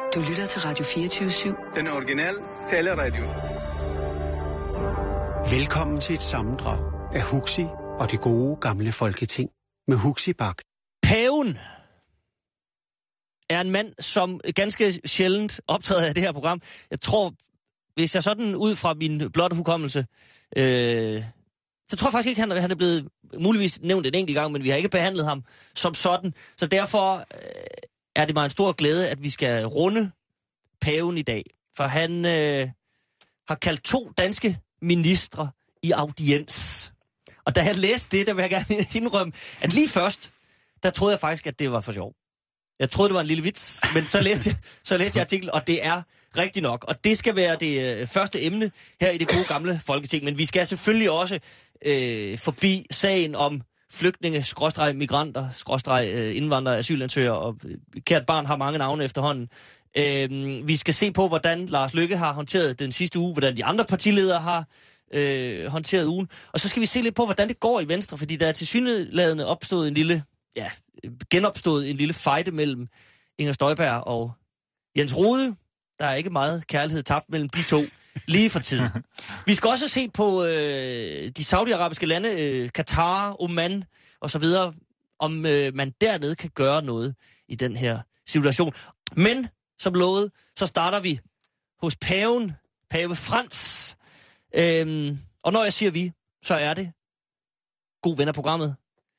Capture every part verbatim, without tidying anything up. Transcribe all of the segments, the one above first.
Du lytter til Radio fireogtyve syv. Den originale taleradio. Velkommen til et sammendrag af Huxi og det gode gamle folketing med Huxi Bach. Paven er en mand, som ganske sjældent optræder i det her program. Jeg tror, hvis jeg sådan ud fra min blotte hukommelse, øh, så tror jeg faktisk ikke, han, han er blevet muligvis nævnt en enkelt gang, men vi har ikke behandlet ham som sådan. Så derfor øh, er det mig en stor glæde, at vi skal runde paven i dag. For han øh, har kaldt to danske ministre i audiens. Og da jeg læste det, der vil jeg gerne indrømme, at lige først, der troede jeg faktisk, at det var for sjov. Jeg troede, det var en lille vits, men så læste jeg, så læste jeg artiklen, og det er rigtigt nok. Og det skal være det øh, første emne her i det gode gamle folketing. Men vi skal selvfølgelig også øh, forbi sagen om flygtninge, skråstreg migranter, skråstreg øh, indvandrere, asylansøgere, og øh, kært barn har mange navne efterhånden. Øh, vi skal se på, hvordan Lars Løkke har håndteret den sidste uge, hvordan de andre partiledere har øh, håndteret ugen. Og så skal vi se lidt på, hvordan det går i Venstre, fordi der er tilsyneladende opstået en lille, ja, genopstået en lille fejde mellem Inger Støjberg og Jens Rohde. Der er ikke meget kærlighed tabt mellem de to lige for tiden. Vi skal også se på øh, de saudiarabiske lande, øh, Katar, Oman og så videre, om øh, man dernede kan gøre noget i den her situation. Men som lovet, så starter vi hos paven, pave Frans. Øhm, og når jeg siger vi, så er det god ven af programmet.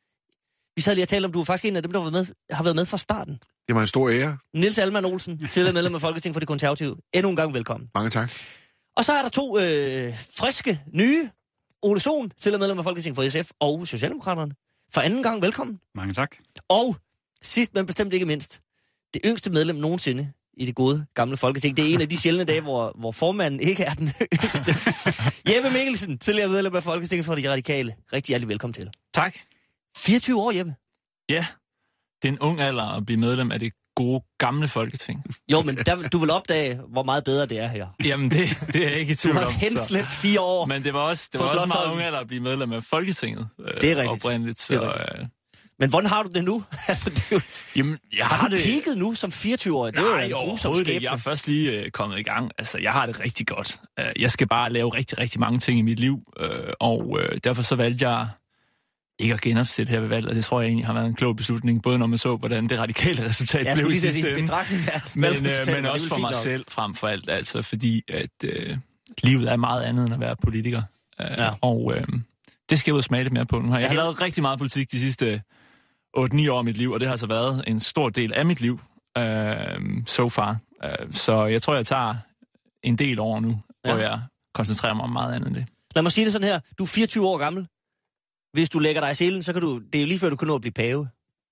Vi sad lige og talte om, du er faktisk en af dem, der har været med, har været med fra starten. Det var en stor ære. Niels Alman Olsen, tidligere medlem af Folketinget for Det Konservative. Endnu en gang velkommen. Mange tak. Og så er der to øh, friske, nye. Ole Sohn, tidligere medlem af Folketinget for S F og Socialdemokraterne. For anden gang velkommen. Mange tak. Og sidst, men bestemt ikke mindst, det yngste medlem nogensinde i det gode gamle Folketing. Det er en af de sjældne dage, hvor, hvor formanden ikke er den yngste. Jeppe Mikkelsen, tidligere medlem af Folketinget for De Radikale. Rigtig hjertelig velkommen til. Tak. fireogtyve år, Jeppe. Ja, det er en ung alder at blive medlem af det gode gamle Folketing. Jo, men der, du vil opdage, hvor meget bedre det er her. Jamen, det, det er jeg ikke i tvivl om. Du har henslæbt fire år. Men det var også, det var også meget ung alder at blive medlem af Folketinget. Øh, det er rigtigt. Oprindeligt, så, det er rigtigt. Øh... Men hvordan har du det nu? altså, det er jo... Jamen, jeg har, har du det... peaked nu som fireogtyve-årig? Det Nej, er jo en grusom skæbne. Jeg er først lige øh, kommet i gang. Altså, jeg har det rigtig godt. Uh, jeg skal bare lave rigtig, rigtig mange ting i mit liv. Uh, og uh, derfor så valgte jeg ikke at genopstille her ved valget, og det tror jeg egentlig har været en klog beslutning, både når man så, hvordan det radikale resultat ja, blev i sidste ende, ja. men, øh, men også for mig selv frem for alt, altså fordi at øh, livet er meget andet end at være politiker. Øh, ja. Og øh, det skal jeg ud og smage lidt mere på nu her. Jeg har lavet rigtig meget politik de sidste otte ni år af mit liv, og det har så været en stor del af mit liv øh, so far. Øh, så jeg tror, jeg tager en del år nu, hvor ja. jeg koncentrerer mig om meget andet end det. Lad mig sige det sådan her. Du er fireogtyve år gammel. Hvis du lægger dig i selen, så kan du... Det er jo lige før, du kan nå at blive pave.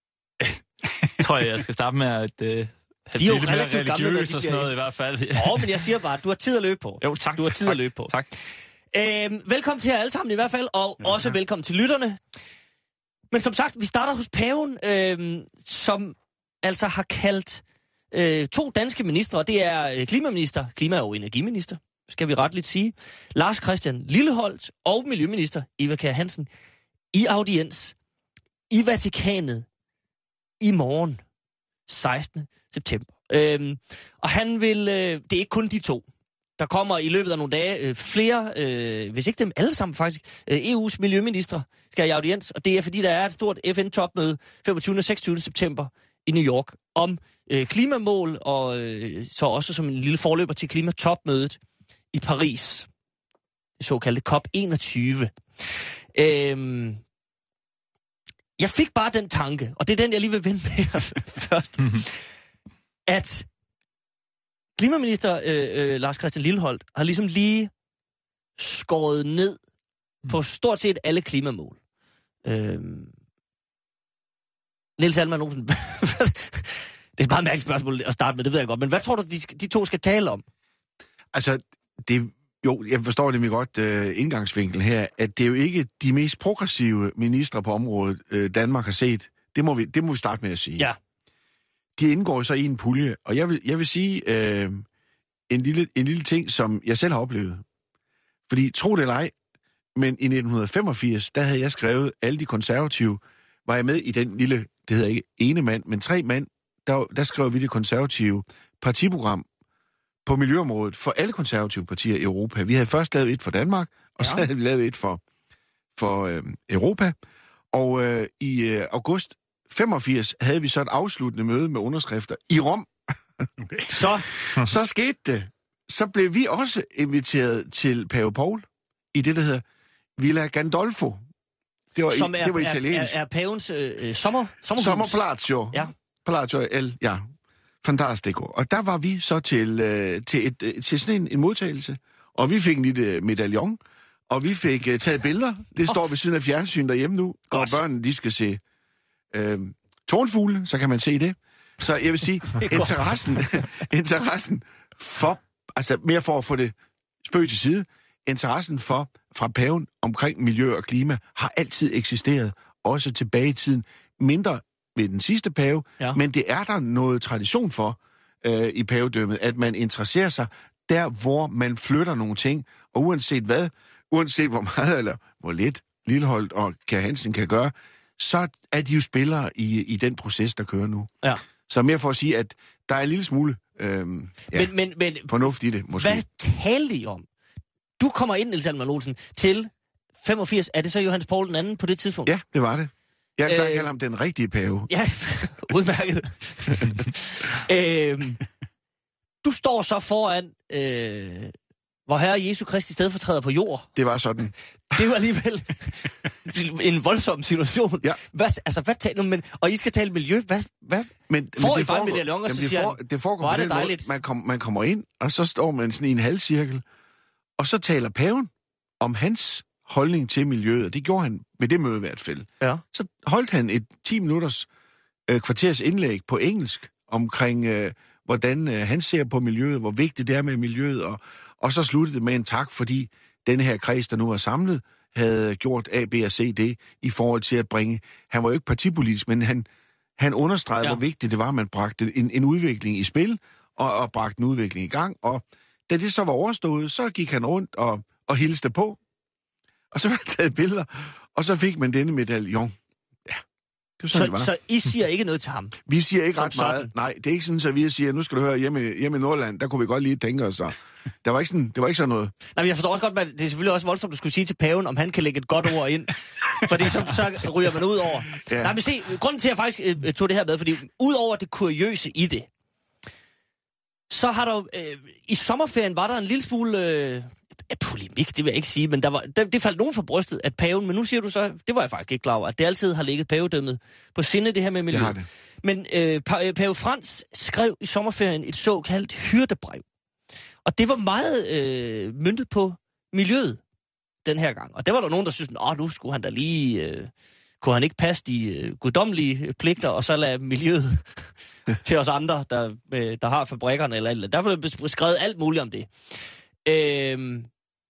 tror jeg, jeg skal starte med at... Øh, de er jo relativt gamle, og sådan noget i hvert fald. Åh, oh, men jeg siger bare, at du har tid at løbe på. Jo, tak. Du har tid tak, at løbe på. Tak. Øhm, velkommen til jer alle sammen i hvert fald, og ja, også ja. velkommen til lytterne. Men som sagt, vi starter hos paven, øhm, som altså har kaldt øh, to danske ministre, og det er øh, klimaminister, klima- og energiminister, skal vi retligt sige, Lars Christian Lilleholt og miljøminister Eva Kjer Hansen, i audiens i Vatikanet i morgen, sekstende september. Øhm, og han vil... Øh, det er ikke kun de to. Der kommer i løbet af nogle dage øh, flere, øh, hvis ikke dem alle sammen faktisk, øh, E U's miljøministre skal i audiens, og det er fordi, der er et stort F N-topmøde femogtyvende og seksogtyvende september i New York om øh, klimamål, og øh, så også som en lille forløber til klimatopmødet i Paris. Det såkaldte COP enogtyve. Øhm, jeg fik bare den tanke, og det er den, jeg lige vil vende med først, mm-hmm. at klimaminister øh, øh, Lars Christian Lilleholt har ligesom lige skåret ned mm. på stort set alle klimamål. Øhm, Niels Alman Olsen, det er et meget mærkeligt spørgsmål at starte med, det ved jeg godt, men hvad tror du, de, de to skal tale om? Altså, det Jo, jeg forstår nemlig godt uh, indgangsvinkel her, at det er jo ikke de mest progressive ministre på området, uh, Danmark har set. Det må, vi, det må vi starte med at sige. Ja. De indgår så i en pulje, og jeg vil, jeg vil sige uh, en, lille, en lille ting, som jeg selv har oplevet. Fordi, tro det eller ej, men i nitten femogfirs, der havde jeg skrevet, alle de konservative, var jeg med i den lille, det hedder ikke ene mand, men tre mand, der, der skrev vi det konservative partiprogram på miljøområdet for alle konservative partier i Europa. Vi havde først lavet et for Danmark, og ja. så havde vi lavet et for, for øh, Europa. Og øh, i øh, august femogfirs havde vi så et afsluttende møde med underskrifter i Rom. Okay. Så? så skete det. Så blev vi også inviteret til Pave Paul i det, der hedder Villa Gandolfo. Det var, Som i, er, det var er, italiensk. er, er pavens øh, sommer, sommerhus. Sommerpalazzo. Ja. Palazzo El, ja. Fantastico. Og der var vi så til, øh, til, et, til sådan en, en modtagelse, og vi fik en lille medaljon, og vi fik uh, taget billeder. Det står ved siden af fjernsyn derhjemme nu, og børnene, de skal se øh, tårnfugle, så kan man se det. Så jeg vil sige, interessen, interessen for, altså mere for at få det spøg til side, interessen for fra paven omkring miljø og klima har altid eksisteret, også tilbage i tiden. Mindre ved den sidste pave, ja. Men det er der noget tradition for øh, i pavedømmet, at man interesserer sig der, hvor man flytter nogle ting, og uanset hvad, uanset hvor meget eller hvor lidt Lilleholdt og Kjær Hansen kan gøre, så er de jo spillere i, i den proces, der kører nu. Ja. Så mere for at sige, at der er en lille smule øh, ja, men, men, men, fornuft i det, måske. Hvad talte I om? Du kommer ind, Niels Alman Olsen, til femogfirs. Er det så Johannes Paul den anden på det tidspunkt? Ja, det var det. Jeg kan øh, kalde ham den rigtige pave. Ja, udmærket. øh, du står så foran øh, vor Herre Jesu Kristi stedfortræder på jord. Det var sådan. Det var alligevel en voldsom situation. Ja. Hvad, altså, hvad taler men og I skal tale miljø. Hvad, hvad? Men, får men I bare en medaljon, og så siger for, det foregår hvor er på det den dejligt. måde, man, kom, man kommer ind, og så står man sådan i en halvcirkel, og så taler paven om hans holdning til miljøet, og det gjorde han ved det møde i hvert fald. Ja. Så holdt han et ti minutters øh, kvarters indlæg på engelsk omkring, øh, hvordan øh, han ser på miljøet, hvor vigtigt det er med miljøet, og, og så sluttede det med en tak, fordi denne her kreds, der nu er samlet, havde gjort A, B og C, D i forhold til at bringe... Han var jo ikke partipolitisk, men han, han understregede, ja. hvor vigtigt det var, at man bragte en, en udvikling i spil, og, og bragte en udvikling i gang, og da det så var overstået, så gik han rundt og, og hilste på, og så blev han taget billeder, og så fik man denne medaljon. Ja, det var sådan, så, det var. Så I siger ikke noget til ham? Vi siger ikke som ret meget. sådan. Nej, det er ikke sådan, at vi siger, nu skal du høre, hjemme, hjemme i Nordland, der kunne vi godt lige tænke os. Så. Der var ikke sådan, det var ikke sådan noget. Nej, men jeg forstår også godt, at det er selvfølgelig også voldsomt, at du skulle sige til paven, om han kan lægge et godt ord ind. Fordi så, så ryger man ud over. Ja. Nej, men se, grunden til, at jeg faktisk øh, tog det her med, fordi ud over det kuriøse i det, så har der øh, i sommerferien var der en lille smule øh, polemik, det vil jeg ikke sige, men der var, der, det faldt nogen for brystet, at paven, men nu siger du så, det var jeg faktisk ikke klar over, at det altid har ligget pavedømmet på sinde, det her med miljø. Det har det. Men øh, pave Frans skrev i sommerferien et såkaldt hyrdebrev. Og det var meget øh, møntet på miljøet den her gang. Og der var der nogen, der synes, åh, nu skulle han da lige... Øh, kunne han ikke passe de øh, guddommelige pligter, og så lade miljøet til os andre, der, øh, der har fabrikkerne eller alt. Der blev beskrevet alt muligt om det. Øh,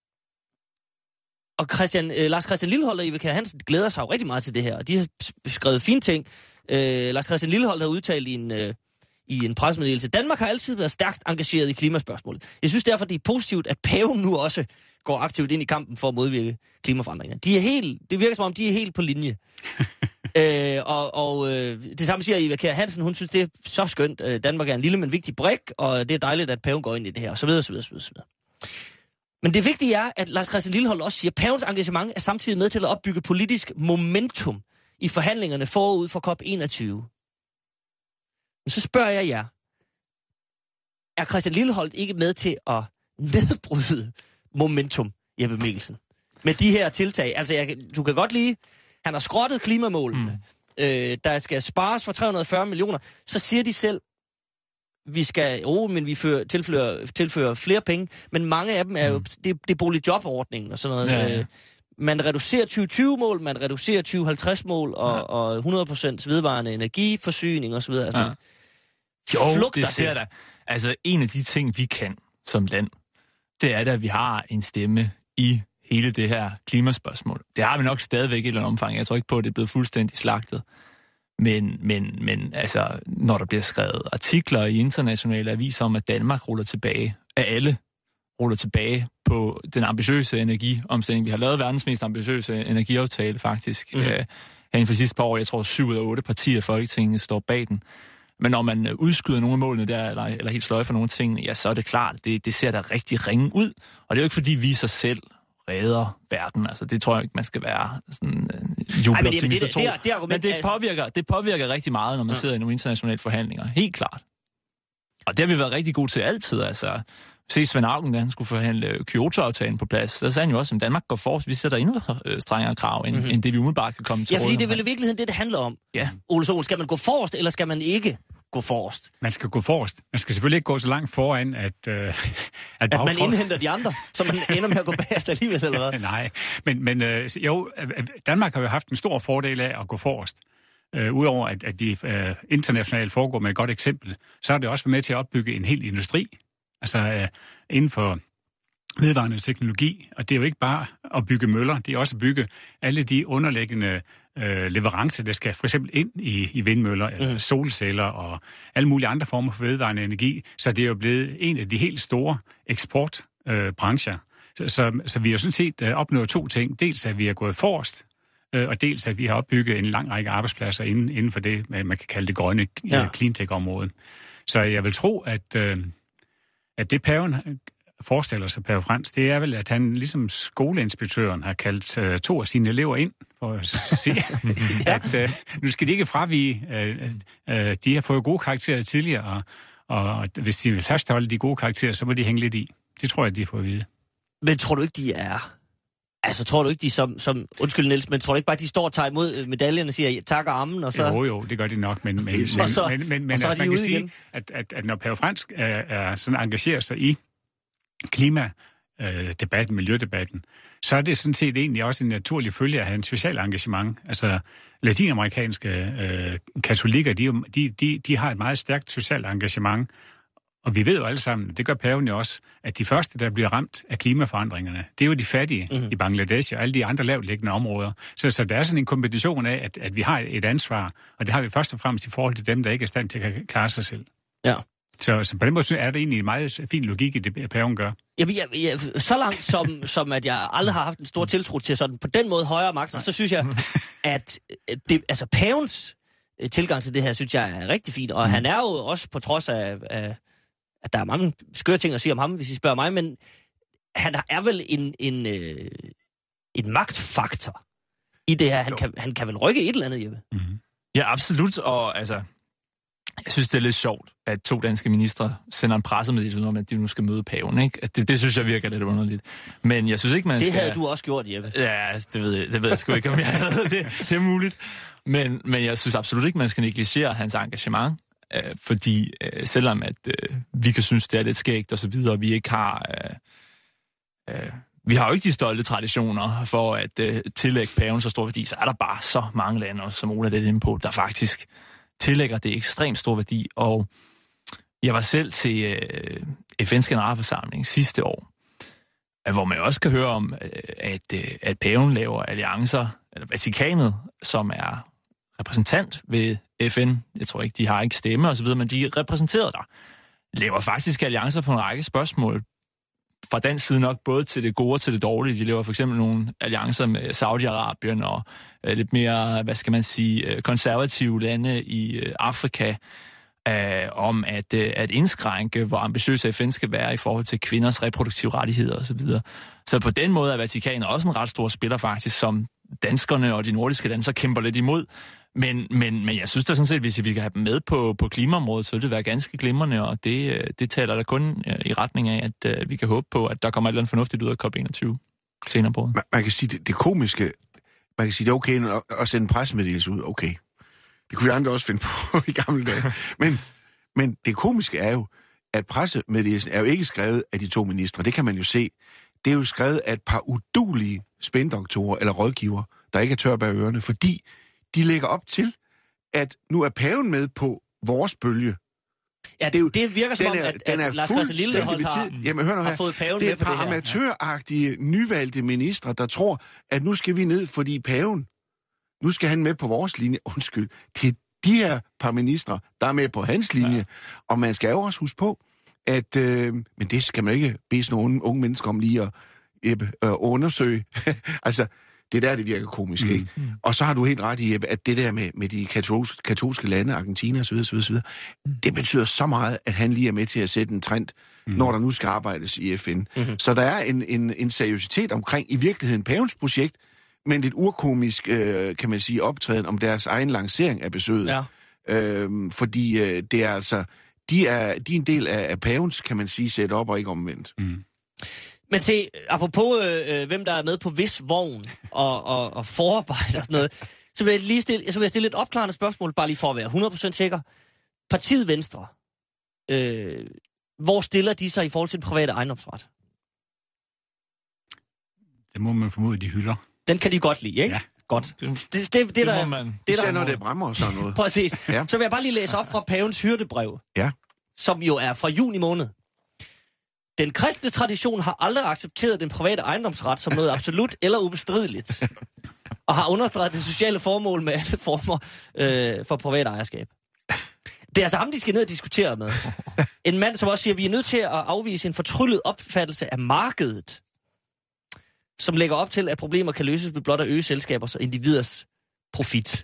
og Christian, øh, Lars Christian Lilleholdt og Eva Kjær Hansen glæder sig jo rigtig meget til det her, og de har skrevet fine ting. Øh, Lars Christian Lilleholdt har udtalt i en... Øh, i en pressemeddelelse. Danmark har altid været stærkt engageret i klimaspørgsmålet. Jeg synes derfor, det er positivt, at paven nu også går aktivt ind i kampen for at modvirke klimaforandringer. De er helt, det virker som om, de er helt på linje. øh, og og øh, det samme siger Eva Kjær Hansen. Hun synes, det er så skønt. Øh, Danmark er en lille, men vigtig brik, og det er dejligt, at paven går ind i det her, og så videre, så videre, så videre, så videre. Men det vigtige er, at Lars Christian Lilleholdt også siger, at pavens engagement er samtidig med til at opbygge politisk momentum i forhandlingerne forud for COP enogtyve. Men så spørger jeg jer, er Christian Lilleholdt ikke med til at nedbryde momentum, Jeppe Mikkelsen, med de her tiltag? Altså, jeg, du kan godt lide, han har skrottet klimamålene, mm. øh, der skal spares for tre hundrede og fyrre millioner, så siger de selv, vi skal, oh, men vi fører, tilfører, tilfører flere penge, men mange af dem er jo, mm. det, det er boligjobordningen og sådan noget. Ja, ja. Man reducerer tyve tyve-mål, man reducerer tyve halvtreds-mål, og, ja. og hundrede procent vedvarende energiforsyning osv. Altså, ja. Jo, det ser da. Altså, en af de ting, vi kan som land, det er da, at vi har en stemme i hele det her klimaspørgsmål. Det har vi nok stadigvæk i et eller andet omfang. Jeg tror ikke på, at det er blevet fuldstændig slagtet. Men, men, men altså, når der bliver skrevet artikler i internationale aviser om, at Danmark ruller tilbage, at alle ruller tilbage på den ambitiøse energiomstilling. Vi har lavet verdens mest ambitiøse energiaftale, faktisk. Mm. Øh, herinde for de sidste par år, jeg tror, syv ud af otte partier i Folketinget står bag den. Men når man udskyder nogle af målene der, eller, eller helt sløjfer nogle ting, ja, så er det klart, det, det ser da rigtig ringe ud. Og det er jo ikke, fordi vi sig selv redder verden. Altså, det tror jeg ikke, man skal være sådan uh, jubeloptimist at tro. Det, det, det argument, men det påvirker, det påvirker rigtig meget, når man ja. sidder i nogle internationale forhandlinger. Helt klart. Og det har vi været rigtig gode til altid. Altså, se Svend Auken, da han skulle forhandle Kyoto-aftalen på plads, der sagde han jo også, at Danmark går forrest. Vi sætter endnu strengere krav, end, mm-hmm. end det vi umiddelbart kan komme til. Ja, fordi det er vel i virkeligheden det, det handler om. Ja. Ole Sohn, skal man gå forrest, eller skal man ikke gå forrest? Man skal gå forrest. Man skal selvfølgelig ikke gå så langt foran, at... Øh, at, at man indhenter de andre, så man ender med at gå bagerst alligevel, eller hvad? Nej, men, men øh, jo, Danmark har jo haft en stor fordel af at gå forrest. Øh, Udover at, at de øh, internationalt foregår med et godt eksempel, så har det også været med til at opbygge en hel industri. Altså øh, inden for vedvarende teknologi, og det er jo ikke bare at bygge møller, det er også at bygge alle de underliggende øh, leverancer, der skal for eksempel ind i, i vindmøller, mm. solceller og alle mulige andre former for vedvarende energi, så det er jo blevet en af de helt store eksportbrancher. Øh, så, så, så vi har sådan set øh, opnået to ting. Dels at vi er gået forrest, øh, og dels at vi har opbygget en lang række arbejdspladser inden, inden for det, man kan kalde det grønne ja. cleantech-område. Så jeg vil tro, at, øh, at det paven forestiller sig, Pave Frans, det er vel, at han ligesom skoleinspektøren har kaldt uh, to af sine elever ind for at sige, ja. at uh, nu skal de ikke fravige. Uh, uh, de har fået gode karakterer tidligere, og, og hvis de vil fastholde de gode karakterer, så må de hænge lidt i. Det tror jeg, de får at vide. Men tror du ikke, de er... Altså, tror du ikke, de som... som undskyld, Niels, men tror du ikke bare, de står og tager imod medaljen og siger tak og ammen, og så... Jo, jo, det gør de nok, men... men, men, så, men, men, men og så er de man kan ude sige, igen. At, at, at når Pave Frans er, er sådan engageret sig i klimadebatten, miljødebatten, så er det sådan set egentlig også en naturlig følge af hans sociale engagement. Altså, latinamerikanske øh, katolikker, de, de, de, de har et meget stærkt socialt engagement, og vi ved jo alle sammen, det gør paven jo også, at de første, der bliver ramt af klimaforandringerne, det er jo de fattige mm-hmm. i Bangladesh og alle de andre lavtliggende områder. Så, så der er sådan en kombination af, at, at vi har et ansvar, og det har vi først og fremmest i forhold til dem, der ikke er i stand til at klare sig selv. Ja. Så, så på den måde er det egentlig en meget fin logik i det, paven gør. Jamen, jeg, jeg, så langt som, som, at jeg aldrig har haft en stor tiltro til sådan på den måde højere magter, så synes jeg, at det, altså pavens tilgang til det her, synes jeg er rigtig fint. Og mm. han er jo også på trods af, af, at der er mange skøre ting at sige om ham, hvis I spørger mig, men han er vel en, en, øh, en magtfaktor i det her. Han kan, han kan vel rykke et eller andet, Jeppe? Mm-hmm. Ja, absolut, og altså... Jeg synes, det er lidt sjovt, at to danske ministre sender en pressemeddelelse om, at de nu skal møde paven, ikke? Det, det synes jeg virker lidt underligt. Men jeg synes ikke, man det skal... Det havde du også gjort, Jeppe. Ja, det ved jeg, det ved jeg sgu ikke, om jeg havde. Det, det er muligt. Men, men jeg synes absolut ikke, man skal negligere hans engagement. Øh, fordi øh, selvom at øh, vi kan synes, det er lidt skægt og så videre, vi ikke har... Øh, øh, vi har jo ikke de stolte traditioner for at øh, tillægge paven så stor værdi, så er der bare så mange lande, som Ola lidt inde på, der faktisk... tillægger det ekstremt stor værdi, og jeg var selv til øh, F N's generalforsamling sidste år, hvor man også kan høre om, øh, at, øh, at paven laver alliancer, eller Vatikanet, som er repræsentant ved F N, jeg tror ikke, de har ikke stemme og så videre, men de er repræsenteret der, laver faktisk alliancer på en række spørgsmål, fra dansk side nok både til det gode og til det dårlige. De laver for eksempel nogle alliancer med Saudi-Arabien og øh, lidt mere, hvad skal man sige, konservative lande i øh, Afrika, øh, om at, øh, at indskrænke, hvor ambitiøse F N skal være i forhold til kvinders reproduktive rettigheder osv. Så, så på den måde er Vatikanet også en ret stor spiller faktisk, som danskerne og de nordiske lande så kæmper lidt imod. Men, men, men jeg synes da sådan set, hvis vi kan have dem med på, på klimaområdet, så vil det være ganske glimrende, og det, det taler der kun i retning af, at uh, vi kan håbe på, at der kommer et eller andet fornuftigt ud af COP enogtyve senere på året. Man, man kan sige, det, det komiske, man kan sige, det er okay at, at sende en pressemeddelelse ud, okay. Det kunne vi andre også finde på i gamle dage. Men, men det komiske er jo, at pressemeddelelsen er jo ikke skrevet af de to ministre, det kan man jo se. Det er jo skrevet af et par udulige spændoktorer eller rådgiver, der ikke er tør bag ørerne, fordi de lægger op til, at nu er paven med på vores bølge. Ja, det, det, det virker som om, at, at, at Lars Christian Lilleholdt har, Jamen, hør nu her. har fået paven det med på det her. Det er et par amatøragtige, nyvalgte ministre, der tror, at nu skal vi ned, fordi paven, nu skal han med på vores linje. Undskyld, det er de her par ministre, der er med på hans linje. Ja. Og man skal jo også huske på, at, øh, men det skal man ikke bede sådan nogle unge mennesker om lige at øh, undersøge. Altså, Det der, det virker komisk, mm. ikke? Mm. Og så har du helt ret i, at det der med, med de katolske, katolske lande, Argentina osv., osv., osv., mm. det betyder så meget, at han lige er med til at sætte en trend, mm. når der nu skal arbejdes i F N. Mm-hmm. Så der er en, en, en seriøsitet omkring, i virkeligheden, pavens projekt, men et urkomisk, øh, kan man sige, optræden om deres egen lancering af besøget. Ja. Øhm, fordi øh, det er altså, de er, de er en del af, af pavens, kan man sige, sætte op og ikke omvendt. Mm. Men se, apropos øh, hvem der er med på vis vogn og, og, og forarbejde og sådan noget, så vil jeg lige stille, så vil jeg stille et opklarende spørgsmål, bare lige for at være hundrede procent sikker. Partiet Venstre, øh, hvor stiller de sig i forhold til den private ejendomsret? Det må man formode, de hylder. Den kan de godt lide, ikke? Ja. Godt. Det, det, det, det, det der, må man. Det der, når det bræmmer og sådan noget. Præcis. Ja. Så vil jeg bare lige læse op fra pavens hyrdebrev, ja. som jo er fra juni måned. Den kristne tradition har aldrig accepteret den private ejendomsret som noget absolut eller ubestrideligt, og har understreget det sociale formål med alle former øh, for privat ejerskab. Det er altså ham, de skal ned og diskutere med. En mand, som også siger, at vi er nødt til at afvise en fortryllet opfattelse af markedet, som lægger op til, at problemer kan løses ved blot at øge selskabers og individers profit.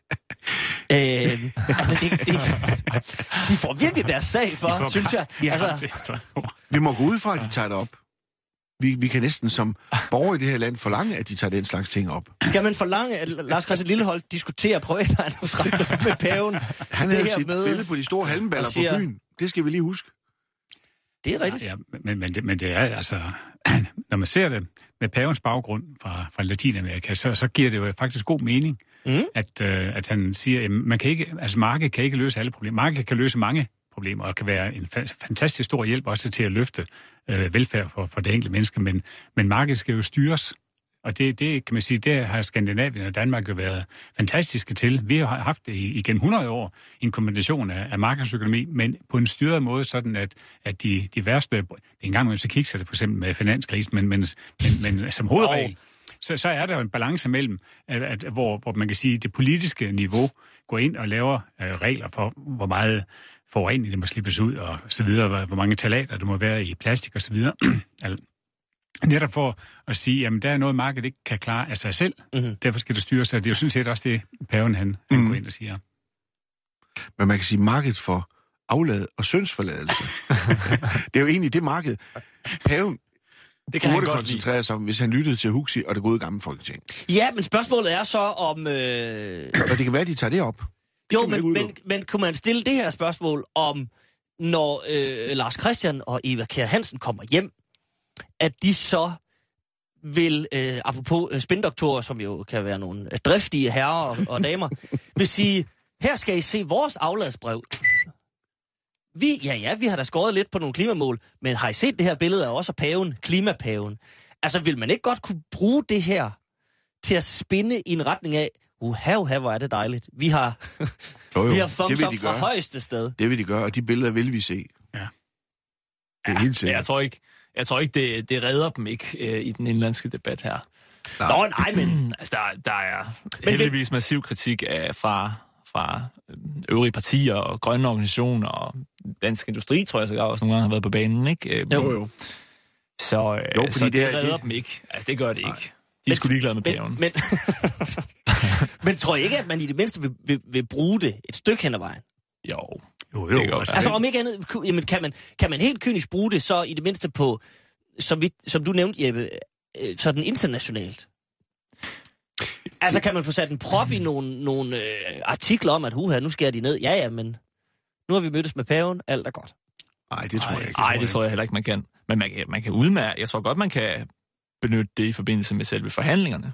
øh, altså, det, det, de får virkelig deres sag for, får, synes jeg. Ja, altså, vi må gå ud fra, at de tager det op. Vi, vi kan næsten som borgere i det her land forlange, at de tager den slags ting op. Skal man forlange, at Lars Christian Lilleholt diskuterer privat ejendomsret med paven? Han havde sit billede på de store halmballer siger, på Fyn. Det skal vi lige huske. Det er rigtigt. Ja, ja, men, men, det, men det er altså... Når man ser det med pavens baggrund fra, fra Latinamerika, så, så giver det jo faktisk god mening, mm. at, øh, at han siger, at man kan ikke, altså markedet kan ikke løse alle problemer. Markedet kan løse mange problemer, og kan være en fa- fantastisk stor hjælp også til at løfte øh, velfærd for, for det enkelte menneske, men, men markedet skal jo styres. Og det, det kan man sige, det har Skandinavien og Danmark jo været fantastiske til. Vi har haft det igennem hundrede år, en kombination af, af markedsøkonomi, men på en styret måde, sådan at, at de, de værste... En gang man så kigger det for eksempel med finanskrisen, men, men, men, men som hovedregel, så, så er der jo en balance mellem, at, at, hvor, hvor man kan sige, at det politiske niveau går ind og laver øh, regler for, hvor meget forurening det må slippes ud, og så videre, hvor mange ftalater der må være i plastik og så videre. Netop for at sige, at der er noget, markedet ikke kan klare af sig selv. Mm-hmm. Derfor skal det styres, og det er jo sådan set også det, paven han, han mm. går ind og siger. Men man kan sige markedet for aflad og syndsforladelse. Det er jo egentlig det marked. Paven det kan burde koncentrere sig om, hvis han lyttede til Huxi og det gode gamle folketing. Ja, men spørgsmålet er så om... Øh... Og det kan være, at de tager det op. Det jo, men, men, men kunne man stille det her spørgsmål om, når øh, Lars Christian og Eva Kjær Hansen kommer hjem, at de så vil, øh, apropos øh, spindoktorer, som jo kan være nogle øh, driftige herrer og, og damer, vil sige, her skal I se vores afladsbrev. Vi, ja ja, vi har da skåret lidt på nogle klimamål, men har I set det her billede af også af paven, klimapaven? Altså, vil man ikke godt kunne bruge det her til at spinde i en retning af, uha, uha, hvor er det dejligt. Vi har, jo, jo. Vi har thumbs up fra højeste sted. Det vil de gøre, og de billeder vil vi se. Ja. Det er ja, helt sikkert. Jeg tror ikke, Jeg tror ikke, det, det redder dem ikke øh, i den indlandske debat her. Nej. Nå, nej, men... altså, der, der er men heldigvis massiv kritik af, fra, fra øvrige partier og grønne organisationer og Dansk Industri, tror jeg, så også nogle gange har været på banen, ikke? Jo, jo. Så, øh, jo, så det, det redder det... dem ikke. Altså, det gør det nej. ikke. De er sgu ligeglade med paven. Men, men tror I ikke, at man i det mindste vil, vil, vil bruge det et stykke hen ad vejen? Jo. Jo, jo. jo altså, altså om ikke andet, jamen, kan, man, kan man helt kynisk bruge det så i det mindste på, som, vi, som du nævnte, Jeppe, sådan internationalt? Altså, kan man få sat en prop i nogle, nogle øh, artikler om, at huha, nu skærer de ned? Ja, ja, men nu har vi mødtes med paven, alt er godt. Nej, det tror Ej, jeg ikke. Nej, det tror jeg heller ikke, man kan. Men man kan, man kan udmærke, jeg tror godt, man kan benytte det i forbindelse med selve forhandlingerne.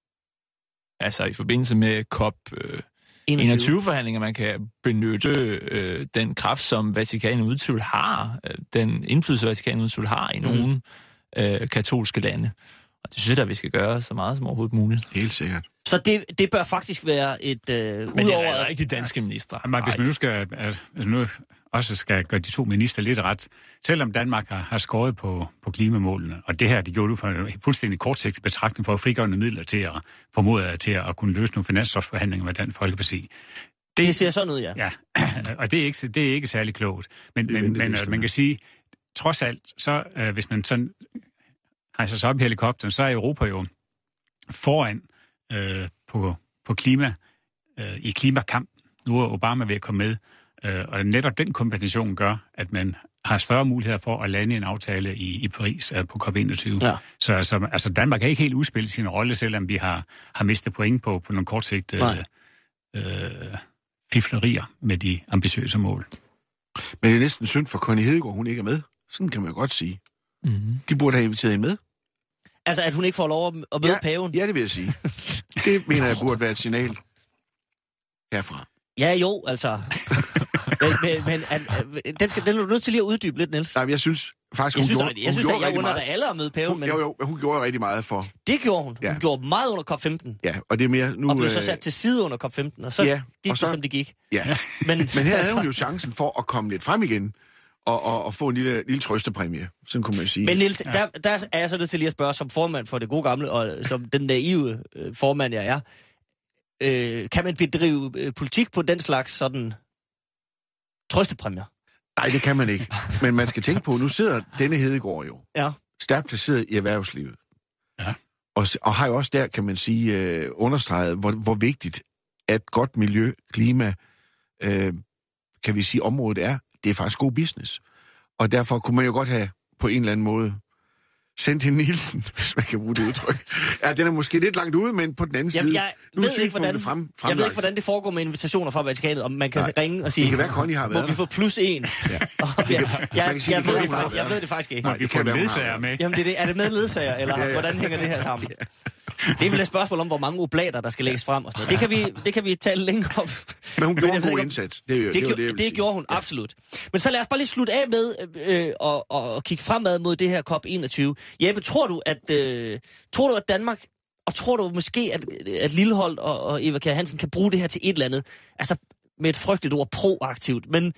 Altså i forbindelse med COP øh, enogtyve-forhandlinger, man kan benytte øh, den kraft, som Vatikanet udtvivl har, øh, den indflydelse, Vatikanet udtvivl har i mm. nogle øh, katolske lande. Og det synes jeg, at vi skal gøre så meget som overhovedet muligt. Helt sikkert. Så det, det bør faktisk være et... Øh, Men det er ikke de danske ministre. Ja, hvis man nu skal... Altså, nu også skal gøre de to minister lidt ret. Selvom Danmark har, har skåret på, på klimamålene, og det her, de gjorde du for en fuldstændig kortsigtet betragtning for at frigøre midler til at formode til at kunne løse nogle finanslovsforhandlinger med Dansk Folkeparti. Det, det ser sådan ud, ja. Ja, og det er ikke, det er ikke særlig klogt. Men, men, men det, man kan sige, trods alt, så øh, hvis man sådan hejser sig op i helikopteren, så er Europa jo foran øh, på, på klima, øh, i klimakamp. Nu er Obama ved at komme med, øh, og netop den kombination gør, at man har større muligheder for at lande en aftale i, i Paris øh, på COP enogtyve. Ja. Så altså, altså Danmark kan ikke helt udspille sin rolle, selvom vi har, har mistet point på, på nogle kortsigtede øh, fiflerier med de ambitiøse mål. Men det er næsten synd for Connie Hedegaard, hun ikke er med. Sådan kan man godt sige. Mm-hmm. De burde have inviteret hende med. Altså, at hun ikke får lov at møde ja, paven? Ja, det vil jeg sige. Det mener jeg burde være et signal herfra. Ja, jo, altså. men men, men at, den, skal, den er du nødt til lige at uddybe lidt, Niels. Nej, men jeg synes faktisk, jeg hun synes, gjorde, der, jeg hun synes, gjorde der, jeg under meget. dig alle at møde paven. Hun, men... Jo, jo, hun gjorde rigtig meget for... Det gjorde hun. Ja. Hun gjorde meget under COP femten. Ja, og det er mere nu... Og blev så sat til side under COP femten, og så ja, gik og så, det, som det gik. Ja, men, men her havde hun jo chancen for at komme lidt frem igen, og, og, og få en lille, lille trøstepræmie. Sådan kunne man sige. Men Niels, ja. der, der er jeg så nødt til lige at spørge, som formand for det gode gamle, og som den naive øh, formand, jeg er, øh, kan man bedrive øh, politik på den slags sådan trøstepræmier? Nej, det kan man ikke. Men man skal tænke på, nu sidder denne Hedegaard jo ja. stærkt placeret i erhvervslivet. Ja. Og, og har jo også der, kan man sige, øh, understreget, hvor, hvor vigtigt at godt miljø, klima, øh, kan vi sige, området er. Det er faktisk god business. Og derfor kunne man jo godt have på en eller anden måde sendt hende Nielsen, hvis man kan bruge det udtryk. Ja, den er måske lidt langt ude, men på den anden Jamen, side... jeg, nu ved ikke, hvordan, frem, jeg ved ikke, hvordan det foregår med invitationer fra Vatikanet, om man kan Nej. ringe og sige, det kan være, Connie har været må vi få plus en? Ja. Og, ja, jeg, jeg, jeg, ved det, jeg, jeg ved det faktisk ikke. Nej, vi får ledsager med. Jamen, det er, det. Er det med ledsager, eller ja, ja. hvordan hænger det her sammen? Ja. Det er vel et spørgsmål om, hvor mange oblater, der skal lægges frem og sådan noget. Det kan vi, det kan vi tale længe om. Men hun gjorde en god indsats. Det, det, det, det, det, det gjorde hun, ja. absolut. Men så lad os bare lige slutte af med øh, og, og, og kigge fremad mod det her COP enogtyve. Jeppe, tror du, at, øh, tror du, at Danmark, og tror du måske, at, at Lilleholdt og, og Eva Kjær Hansen kan bruge det her til et eller andet, altså med et frygteligt ord, proaktivt, men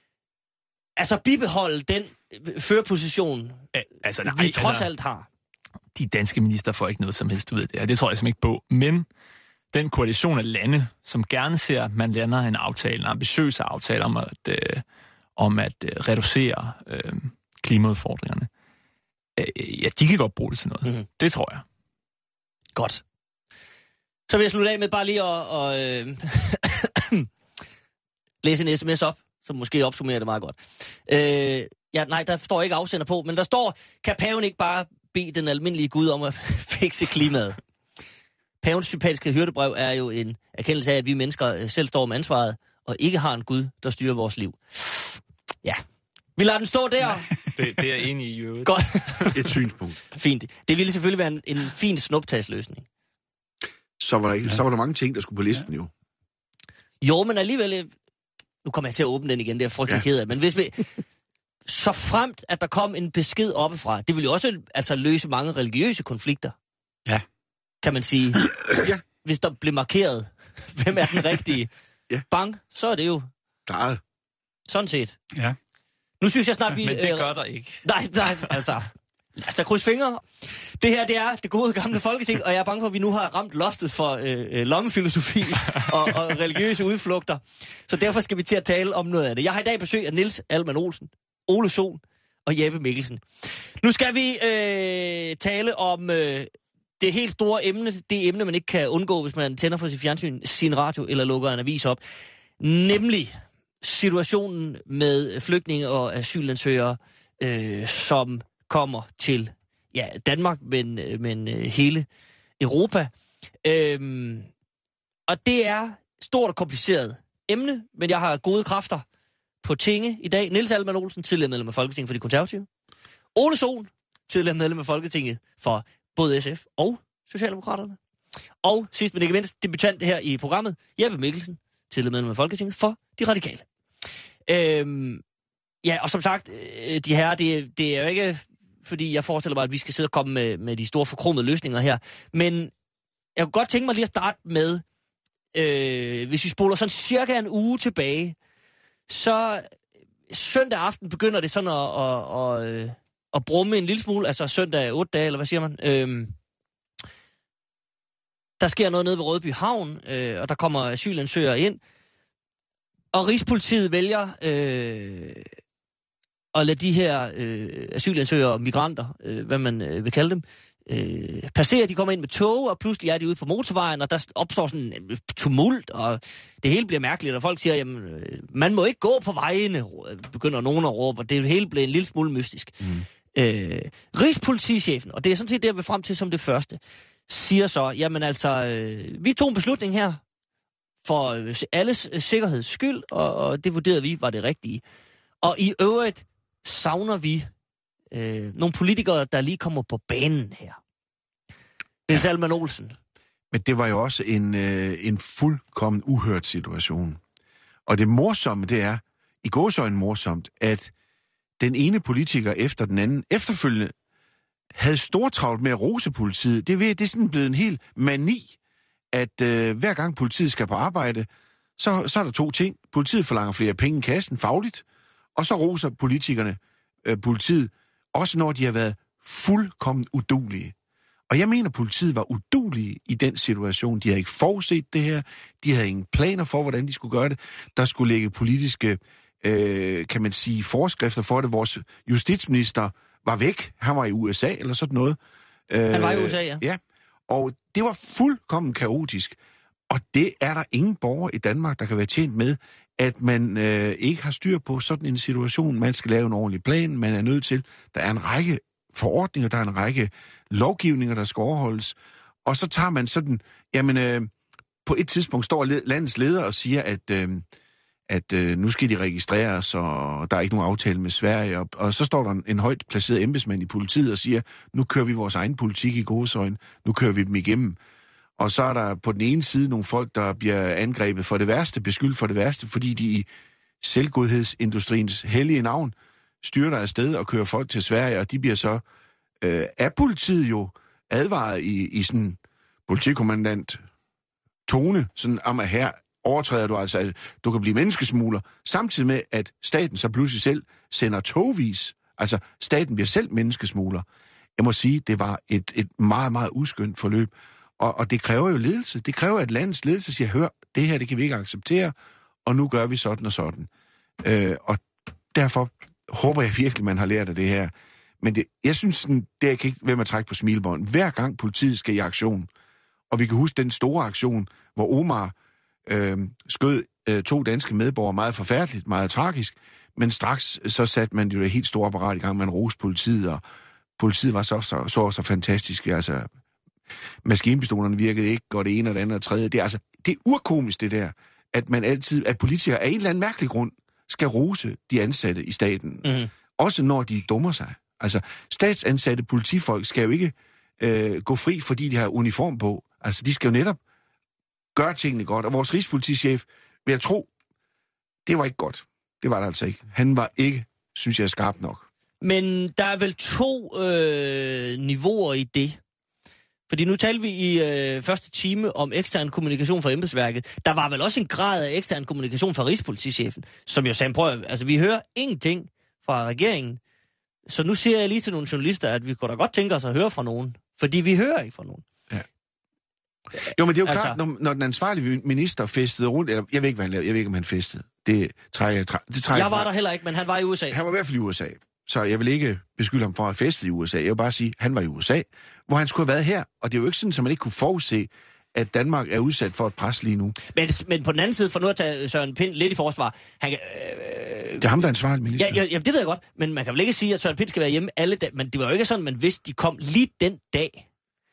altså bibeholde den førerposition, altså, nej, vi trods altså, alt har? De danske minister får ikke noget som helst ud af det, og det tror jeg simpelthen ikke på. Men den koalition af lande, som gerne ser, at man lander en aftale, en ambitiøs aftale om at, øh, om at øh, reducere øh, klimaudfordringerne, øh, ja, de kan godt bruge det til noget. Mm-hmm. Det tror jeg. Godt. Så vil jeg slutte af med bare lige at, at øh, læse en sms op, som måske opsummerer det meget godt. Øh, ja, nej, der står ikke afsender på, men der står, kan paven ikke bare bede den almindelige Gud om at fikse klimaet? Pavens sympatiske hyrdebrev er jo en erkendelse af, at vi mennesker selv står med ansvaret, og ikke har en Gud, der styrer vores liv. Ja. Vi lader den stå der. det, det er jeg enig i, jo. Godt. Et synspunkt. Fint. Det ville selvfølgelig være en, en fin snuptagsløsning. Så var, der ikke, ja. så var der mange ting, der skulle på listen, ja. jo. Jo, men alligevel... Nu kommer jeg til at åbne den igen, det er frygtelig ja. ked af. Men hvis vi... Så fremt, at der kom en besked oppefra, det ville jo også altså løse mange religiøse konflikter. Ja. Kan man sige. Ja. Hvis der blev markeret, hvem er den rigtige? Ja. Bang, så er det jo... Klaret. Sådan set. Ja. Nu synes jeg snart, vi... Men det gør der ikke. Nej, nej, altså... Lad os da krydse fingre. Det her, det er det gode gamle folketing, og jeg er bange for, at vi nu har ramt loftet for øh, lommefilosofi og, og religiøse udflugter. Så derfor skal vi til at tale om noget af det. Jeg har i dag besøg af Niels Alman Olsen, Ole Sohn og Jeppe Mikkelsen. Nu skal vi øh, tale om øh, det helt store emne, det emne, man ikke kan undgå, hvis man tænder for sit fjernsyn, sin radio eller lukker en avis op. Nemlig situationen med flygtninge og asylansøgere, øh, som kommer til ja, Danmark, men, men øh, hele Europa. Øhm, og det er stort og kompliceret emne, men jeg har gode kræfter på tinge i dag. Niels Alman Olsen, tidligere medlem af Folketinget for de Konservative. Ole Sohn, tidligere medlem af Folketinget for både S F og Socialdemokraterne. Og sidst men ikke mindst, debutant her i programmet, Jeppe Mikkelsen, tidligere medlem af Folketinget for de Radikale. Øhm, ja, og som sagt, de her, det, det er jo ikke... fordi jeg forestiller mig, at vi skal sidde og komme med, med de store forkromede løsninger her. Men jeg kunne godt tænke mig lige at starte med, øh, hvis vi spoler sådan cirka en uge tilbage, så søndag aften begynder det sådan at, at, at, at brumme en lille smule, altså søndag otte dage, eller hvad siger man? Øh, der sker noget nede ved Rødby Havn, øh, og der kommer asylansøgere ind, og Rigspolitiet vælger... Øh, og lade de her øh, asylansøgere og migranter, øh, hvad man øh, vil kalde dem, øh, passerer, de kommer ind med tog, og pludselig er de ude på motorvejen, og der opstår sådan en tumult, og det hele bliver mærkeligt, og folk siger, jamen, øh, man må ikke gå på vejene, begynder nogen at råbe, og det hele bliver en lille smule mystisk. Mm. Øh, Rigspolitichefen, og det er sådan set det, jeg vil frem til som det første, siger så, jamen altså, øh, vi tog en beslutning her, for øh, alles øh, sikkerheds skyld, og, og det vurderede vi var det rigtige. Og i øvrigt savner vi øh, nogle politikere, der lige kommer på banen her. Niels ja. Alman Olsen. Men det var jo også en, øh, en fuldkommen uhørt situation. Og det morsomme, det er, i gåseøjne morsomt, at den ene politiker efter den anden efterfølgende havde stortravlt med at rose politiet. Det er, det er sådan blevet en helt mani, at øh, hver gang politiet skal på arbejde, så, så er der to ting. Politiet forlanger flere penge i kassen, fagligt, og så roser politikerne øh, politiet, også når de har været fuldkommen udulige. Og jeg mener, politiet var udulige i den situation. De havde ikke forudset det her. De havde ingen planer for, hvordan de skulle gøre det. Der skulle ligge politiske, øh, kan man sige, forskrifter for det. Vores justitsminister var væk. Han var i U S A eller sådan noget. Han var i U S A, ja. Ja, og det var fuldkommen kaotisk. Og det er der ingen borger i Danmark, der kan være tjent med, at man øh, ikke har styr på sådan en situation. Man skal lave en ordentlig plan, man er nødt til. Der er en række forordninger, der er en række lovgivninger, der skal overholdes. Og så tager man sådan, jamen øh, på et tidspunkt står landets leder og siger, at, øh, at øh, nu skal de registreres, og der er ikke nogen aftale med Sverige. Og, og så står der en, en højt placeret embedsmand i politiet og siger, nu kører vi vores egen politik i gåseøjne, nu kører vi dem igennem. Og så er der på den ene side nogle folk, der bliver angrebet for det værste, beskyldt for det værste, fordi de i selvgodhedsindustriens hellige navn styrter afsted og kører folk til Sverige, og de bliver så øh, af politiet jo advaret i, i sådan politikommandant tone, sådan om at her overtræder du altså, at du kan blive menneskesmugler, samtidig med, at staten så pludselig selv sender togvis, altså staten bliver selv menneskesmugler. Jeg må sige, det var et, et meget, meget uskyndt forløb, og, og det kræver jo ledelse. Det kræver, at landets ledelse siger, hør, det her, det kan vi ikke acceptere, og nu gør vi sådan og sådan. Øh, og derfor håber jeg virkelig, man har lært af det her. Men det, jeg synes, sådan, det kan ikke være med at trække på smilebånd. Hver gang politiet skal i aktion, og vi kan huske den store aktion, hvor Omar øh, skød øh, to danske medborgere, meget forfærdeligt, meget tragisk, men straks så satte man jo det helt store apparat i gang, man roste politiet, og politiet var så så, så, så fantastisk. Altså, maskinpistolerne virkede ikke, og det ene og det andet og tredje. Det er, altså, det er urkomisk, det der, at man altid, at politikere af en eller anden mærkelig grund skal rose de ansatte i staten. Mm-hmm. Også når de dummer sig. Altså, statsansatte politifolk skal jo ikke øh, gå fri, fordi de har uniform på. Altså, de skal jo netop gøre tingene godt. Og vores rigspolitichef, vil jeg tro, det var ikke godt. Det var det altså ikke. Han var ikke, synes jeg, skarp nok. Men der er vel to øh, niveauer i det. Fordi nu talte vi i øh, første time om ekstern kommunikation fra embedsværket. Der var vel også en grad af ekstern kommunikation fra rigspolitichefen, som jo sagde, prøv, altså vi hører ingenting fra regeringen. Så nu siger jeg lige til nogle journalister, at vi kunne da godt tænke os at høre fra nogen. Fordi vi hører ikke fra nogen. Ja. Jo, men det er jo altså, klart, når, når den ansvarlige minister festede rundt, eller jeg ved ikke, hvad han lavede, jeg ved ikke, om han festede. Det trækker, træ, det trækker jeg var der heller ikke, men han var i U S A. Han var i hvert fald i U S A. Så jeg vil ikke beskylde ham for at feste i U S A. Jeg vil bare sige, at han var i U S A, hvor han skulle have været her. Og det er jo ikke sådan, at man ikke kunne forudse, at Danmark er udsat for et pres lige nu. Men, men på den anden side, for nu at tage Søren Pind lidt i forsvar, han, øh, det er ham, der er ansvarlig minister. Ja, ja, det ved jeg godt, men man kan vel ikke sige, at Søren Pind skal være hjemme alle dage. Men det var jo ikke sådan, at hvis de kom lige den dag,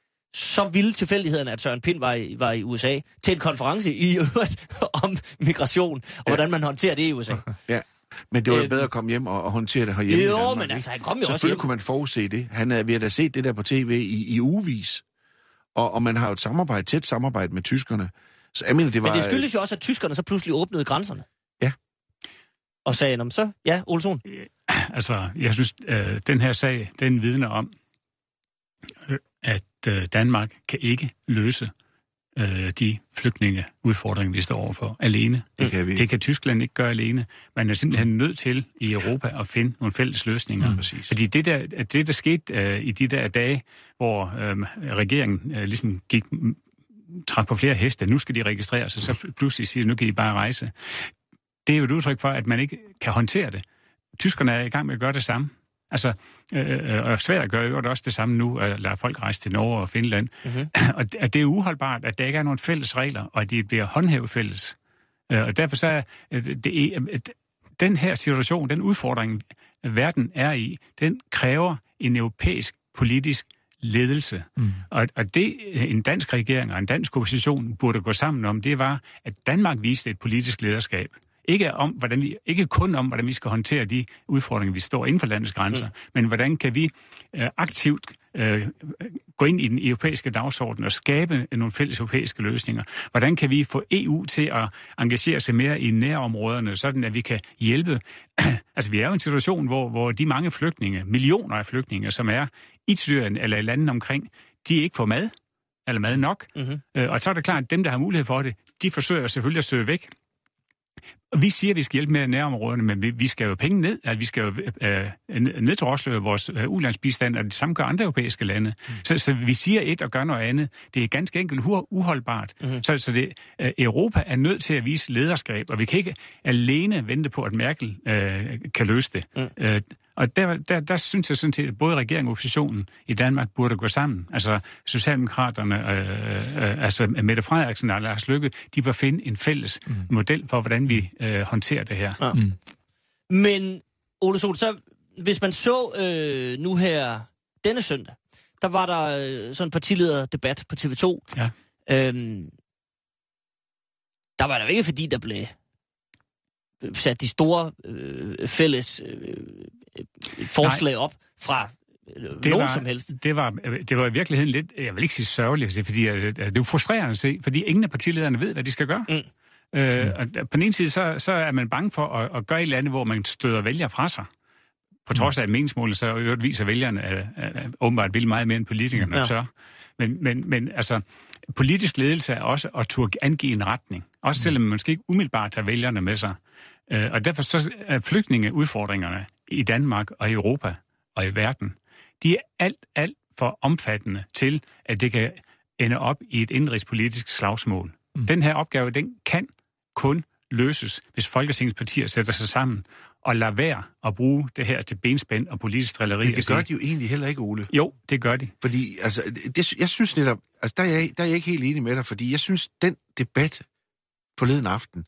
så ville tilfældigheden, at Søren Pind var i, var i U S A til en konference i øvrigt om migration, og ja. Hvordan man håndterer det i U S A. Ja. Men det var jo øh, bedre at komme hjem og, og håndtere det herhjemme. Jo, Danmark, men altså, han kom jo også hjem. Selvfølgelig kunne man forudse det. Han er ved at have set det der på tv i, i ugevis. Og, og man har jo et samarbejde, tæt samarbejde med tyskerne. Så jeg mener, det var... Men det skyldes jo også, at tyskerne så pludselig åbnede grænserne. Ja. Og sagde, om så, ja, Olsson. Altså, jeg synes, øh, den her sag, den vidner om, øh, at øh, Danmark kan ikke løse øh, de flygtningeudfordringer, vi står overfor, alene. Det kan, vi. Det kan Tyskland ikke gøre alene. Man er simpelthen nødt til i Europa at finde nogle fælles løsninger. Mm, Fordi det der, det, der skete øh, i de der dage, hvor øh, regeringen øh, ligesom gik trak på flere heste, nu skal de registreres, og så pludselig siger, nu kan de bare rejse. Det er jo et udtryk for, at man ikke kan håndtere det. Tyskerne er i gang med at gøre det samme. Altså, øh, og Sverige gør jo også det samme nu, at lade folk rejse til Norge og Finland. Mm-hmm. Og det, det er uholdbart, at der ikke er nogen fælles regler, og at de bliver håndhævet fælles. Og derfor så er det, den her situation, den udfordring, verden er i, den kræver en europæisk politisk ledelse. Mm. Og, og det, en dansk regering og en dansk opposition burde gå sammen om, det var, at Danmark viste et politisk lederskab. Ikke, om, hvordan vi, ikke kun om, hvordan vi skal håndtere de udfordringer, vi står inden for landets grænser, mm. men hvordan kan vi øh, aktivt øh, gå ind i den europæiske dagsorden og skabe nogle fælles europæiske løsninger. Hvordan kan vi få E U til at engagere sig mere i nærområderne, sådan at vi kan hjælpe. Altså, vi er jo i en situation, hvor, hvor de mange flygtninge, millioner af flygtninge, som er i Syrien eller i landene omkring, de ikke får mad, eller mad nok. Mm-hmm. Øh, og så er det klart, at dem, der har mulighed for det, de forsøger selvfølgelig at søge væk. Vi siger, at vi skal hjælpe med nærområderne, men vi, vi skal jo penge ned, at vi skal jo øh, neddrosle vores øh, ulandsbistand, og det samme gør andre europæiske lande. Mm. Så, så vi siger et og gør noget andet. Det er ganske enkelt uholdbart. Mm. Så, så det, øh, Europa er nødt til at vise lederskab, og vi kan ikke alene vente på, at Merkel øh, kan løse det. Mm. Øh, Og der, der, der synes jeg sådan set, at både regeringen og oppositionen i Danmark burde gå sammen. Altså Socialdemokraterne, øh, øh, altså Mette Frederiksen og Lars Løkke, de bør finde en fælles mm. model for, hvordan vi øh, håndterer det her. Ja. Mm. Men Ole Sohn, så hvis man så øh, nu her denne søndag, der var der øh, sådan en partilederdebat på T V to. Ja. Øhm, der var der jo ikke, fordi der blev sat de store øh, fælles øh, forslag Nej. op fra øh, nogen var, som helst. Det var, det var i virkeligheden lidt, jeg vil ikke sige sørgeligt, fordi det er jo frustrerende at se, fordi ingen af partilederne ved, hvad de skal gøre. Mm. Øh, mm. Og på den ene side, så, så er man bange for at, at gøre et eller andet, hvor man støder vælgere fra sig. På trods af, at meningsmålet så øvrigt viser vælgerne, at, at, at åbenbart vil meget mere end politikerne ja. tør. Men, men, men altså, politisk ledelse er også at turde angive en retning. Også selvom man måske ikke umiddelbart tager vælgerne med sig. Øh, og derfor så er flygtningeudfordringerne i Danmark og i Europa og i verden, de er alt, alt for omfattende til, at det kan ende op i et indrigspolitisk slagsmål. Mm. Den her opgave, den kan kun løses, hvis Folketingets partier sætter sig sammen og lader være at bruge det her til benspænd og politisk drilleri. Men det gør de jo egentlig heller ikke, Ole. Jo, det gør de. Fordi, altså, det, jeg synes netop, altså, der er, jeg, der er jeg ikke helt enig med dig, fordi jeg synes, den debat forleden aften,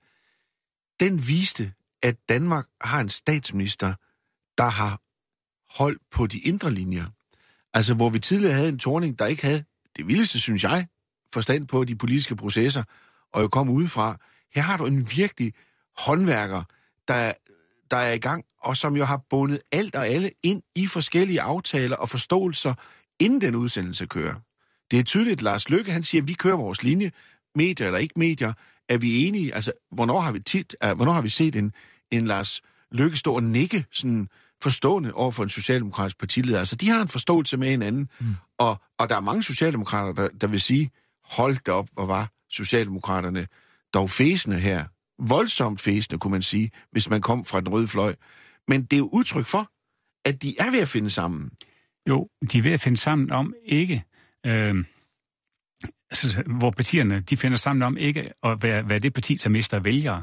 den viste, at Danmark har en statsminister, der har holdt på de indre linjer. Altså, hvor vi tidligere havde en Thorning, der ikke havde det vildeste, synes jeg, forstand på de politiske processer, og jo kom udefra. Her har du en virkelig håndværker, der, der er i gang, og som jo har bundet alt og alle ind i forskellige aftaler og forståelser, inden den udsendelse kører. Det er tydeligt, at Lars Løkke, han siger, at vi kører vores linje, medier eller ikke medier, er vi enige? Altså, hvornår har vi tit, uh, hvornår har vi set en, en Lars Løkke stå og nikke sådan forstående over for en socialdemokratisk partileder? Altså, de har en forståelse med hinanden, mm. og, og der er mange socialdemokrater, der, der vil sige, hold da op, hvor var socialdemokraterne dog fæsende her. Voldsomt fæsende, kunne man sige, hvis man kom fra den røde fløj. Men det er jo udtryk for, at de er ved at finde sammen. Jo, de er ved at finde sammen om ikke... Øh... Altså, hvor partierne de finder sammen om ikke at være, være det parti, som mister vælgere.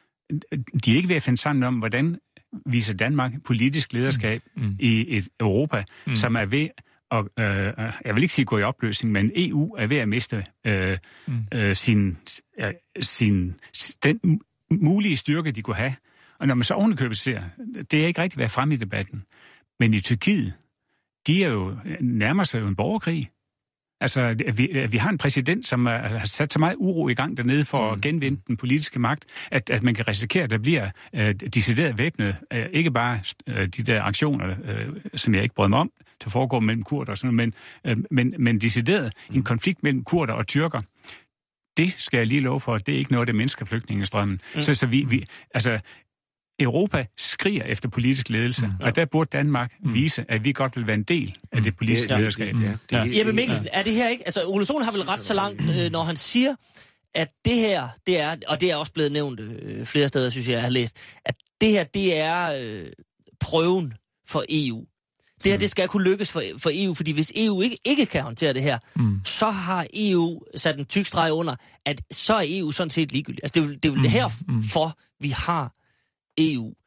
De er ikke ved at finde sammen om, hvordan viser Danmark politisk lederskab mm. Mm. i et Europa, mm. som er ved at, øh, jeg vil ikke sige gå i opløsning, men E U er ved at miste øh, mm. øh, sin, øh, sin, den mulige styrke, de kunne have. Og når man så ovenikøbet ser, det er ikke rigtig været fremme i debatten, men i Tyrkiet, de er jo nærmer sig jo en borgerkrig. Altså, vi, vi har en præsident, som har sat så meget uro i gang dernede for at genvinde den politiske magt, at, at man kan risikere, at der bliver uh, decideret væbnet. Uh, ikke bare uh, de der aktioner, uh, som jeg ikke brød mig om, der foregår mellem kurder og sådan noget, men, uh, men, men decideret en konflikt mellem kurder og tyrker. Det skal jeg lige love for, at det er ikke noget af det mindsker flygtningestrømmen. Mm. Så, så vi, vi, altså... Europa skriger efter politisk ledelse, mm, ja. Og der burde Danmark mm. vise, at vi godt vil være en del af det politiske det, lederskab. Ja, ja. Ja. Jeppe Mikkelsen, er det her ikke... Altså, Ole Sohn har vel ret så langt, øh, når han siger, at det her, det er, og det er også blevet nævnt øh, flere steder, synes jeg, jeg har læst, at det her, det er øh, prøven for E U. Det her, det skal kunne lykkes for, for E U, fordi hvis E U ikke, ikke kan håndtere det her, mm. så har E U sat en tyk streg under, at så er E U sådan set ligegyldigt. Altså, det er, det er mm. herfor, vi har E U.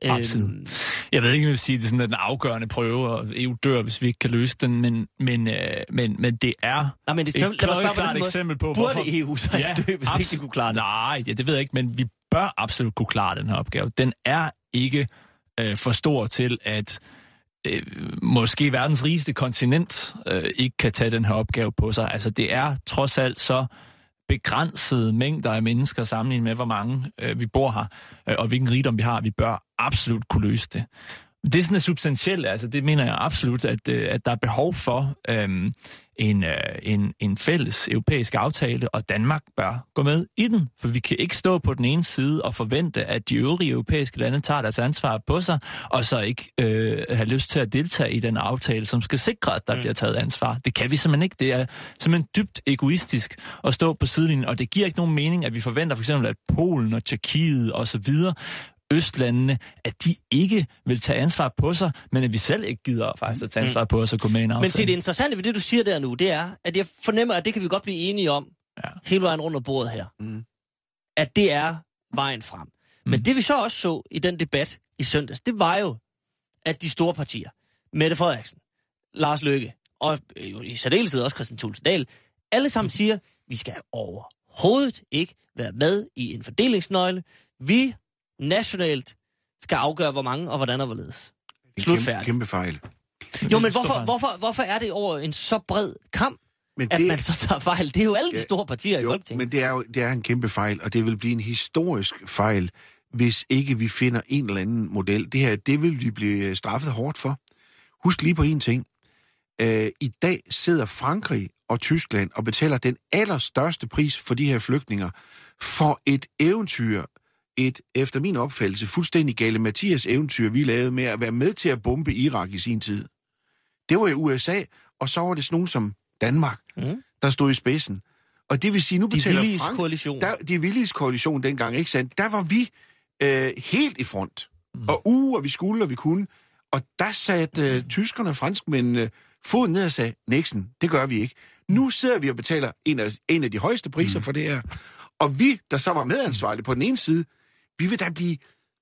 Absolut. Øhm, jeg ved ikke, om jeg vil sige, at det er sådan en afgørende prøve, og E U dør, hvis vi ikke kan løse den, men, men, øh, men, men det er nej, men det er et klart eksempel på, burde hvorfor... E U så ikke ja, dø, hvis abs- ikke de kunne klare det? Nej, ja, det ved jeg ikke, men vi bør absolut kunne klare den her opgave. Den er ikke øh, for stor til, at øh, måske verdens rigeste kontinent øh, ikke kan tage den her opgave på sig. Altså, det er trods alt så begrænsede mængder af mennesker sammenlignet med, hvor mange øh, vi bor her, øh, og hvilken rigdom vi har. Vi bør absolut kunne løse det. Det er sådan et substantielt, altså det mener jeg absolut, at, at der er behov for øhm, en, øh, en, en fælles europæisk aftale, og Danmark bør gå med i den. For vi kan ikke stå på den ene side og forvente, at de øvrige europæiske lande tager deres ansvar på sig, og så ikke øh, have lyst til at deltage i den aftale, som skal sikre, at der mm. bliver taget ansvar. Det kan vi simpelthen ikke. Det er simpelthen dybt egoistisk at stå på sidelinjen, og det giver ikke nogen mening, at vi forventer for eksempel, at Polen og Tjekkiet og så videre østlandene, at de ikke vil tage ansvar på sig, men at vi selv ikke gider faktisk at tage ansvar på os og gå med i en aftale. Men se, det interessante ved det, du siger der nu, det er, at jeg fornemmer, at det kan vi godt blive enige om, ja. hele vejen rundt om bordet her. Mm. At det er vejen frem. Mm. Men det vi så også så i den debat i søndags, det var jo, at de store partier, Mette Frederiksen, Lars Løkke, og i særdeleshed også Kristian Thulesen Dahl, alle sammen siger, vi skal overhovedet ikke være med i en fordelingsnøgle. Vi nationalt skal afgøre, hvor mange og hvordan og hvorledes. Slutfærdigt. Kæmpe fejl. Jo, men hvorfor, hvorfor, hvorfor er det over en så bred kamp, men det, at man så tager fejl? Det er jo alle de store partier jo, i Folketinget. Men det er jo det er en kæmpe fejl, og det vil blive en historisk fejl, hvis ikke vi finder en eller anden model. Det her, det vil vi blive straffet hårdt for. Husk lige på en ting. Uh, I dag sidder Frankrig og Tyskland og betaler den allerstørste pris for de her flygtninger for et eventyr, et, efter min opfattelse, fuldstændig gale Mathias eventyr, vi lavede med at være med til at bombe Irak i sin tid. Det var i U S A, og så var det sådan nogen som Danmark, mm. der stod i spidsen. Og det vil sige, nu betaler de Frank... koalition. Der, de villiges koalition dengang, ikke sandt? Der var vi øh, helt i front. Mm. Og uge, og vi skulle, og vi kunne. Og der satte øh, tyskerne og franskmændene øh, foden ned og sagde, Nixon, det gør vi ikke. Nu sidder vi og betaler en af, en af de højeste priser mm. for det her. Og vi, der så var medansvarlige på den ene side, vi vil da blive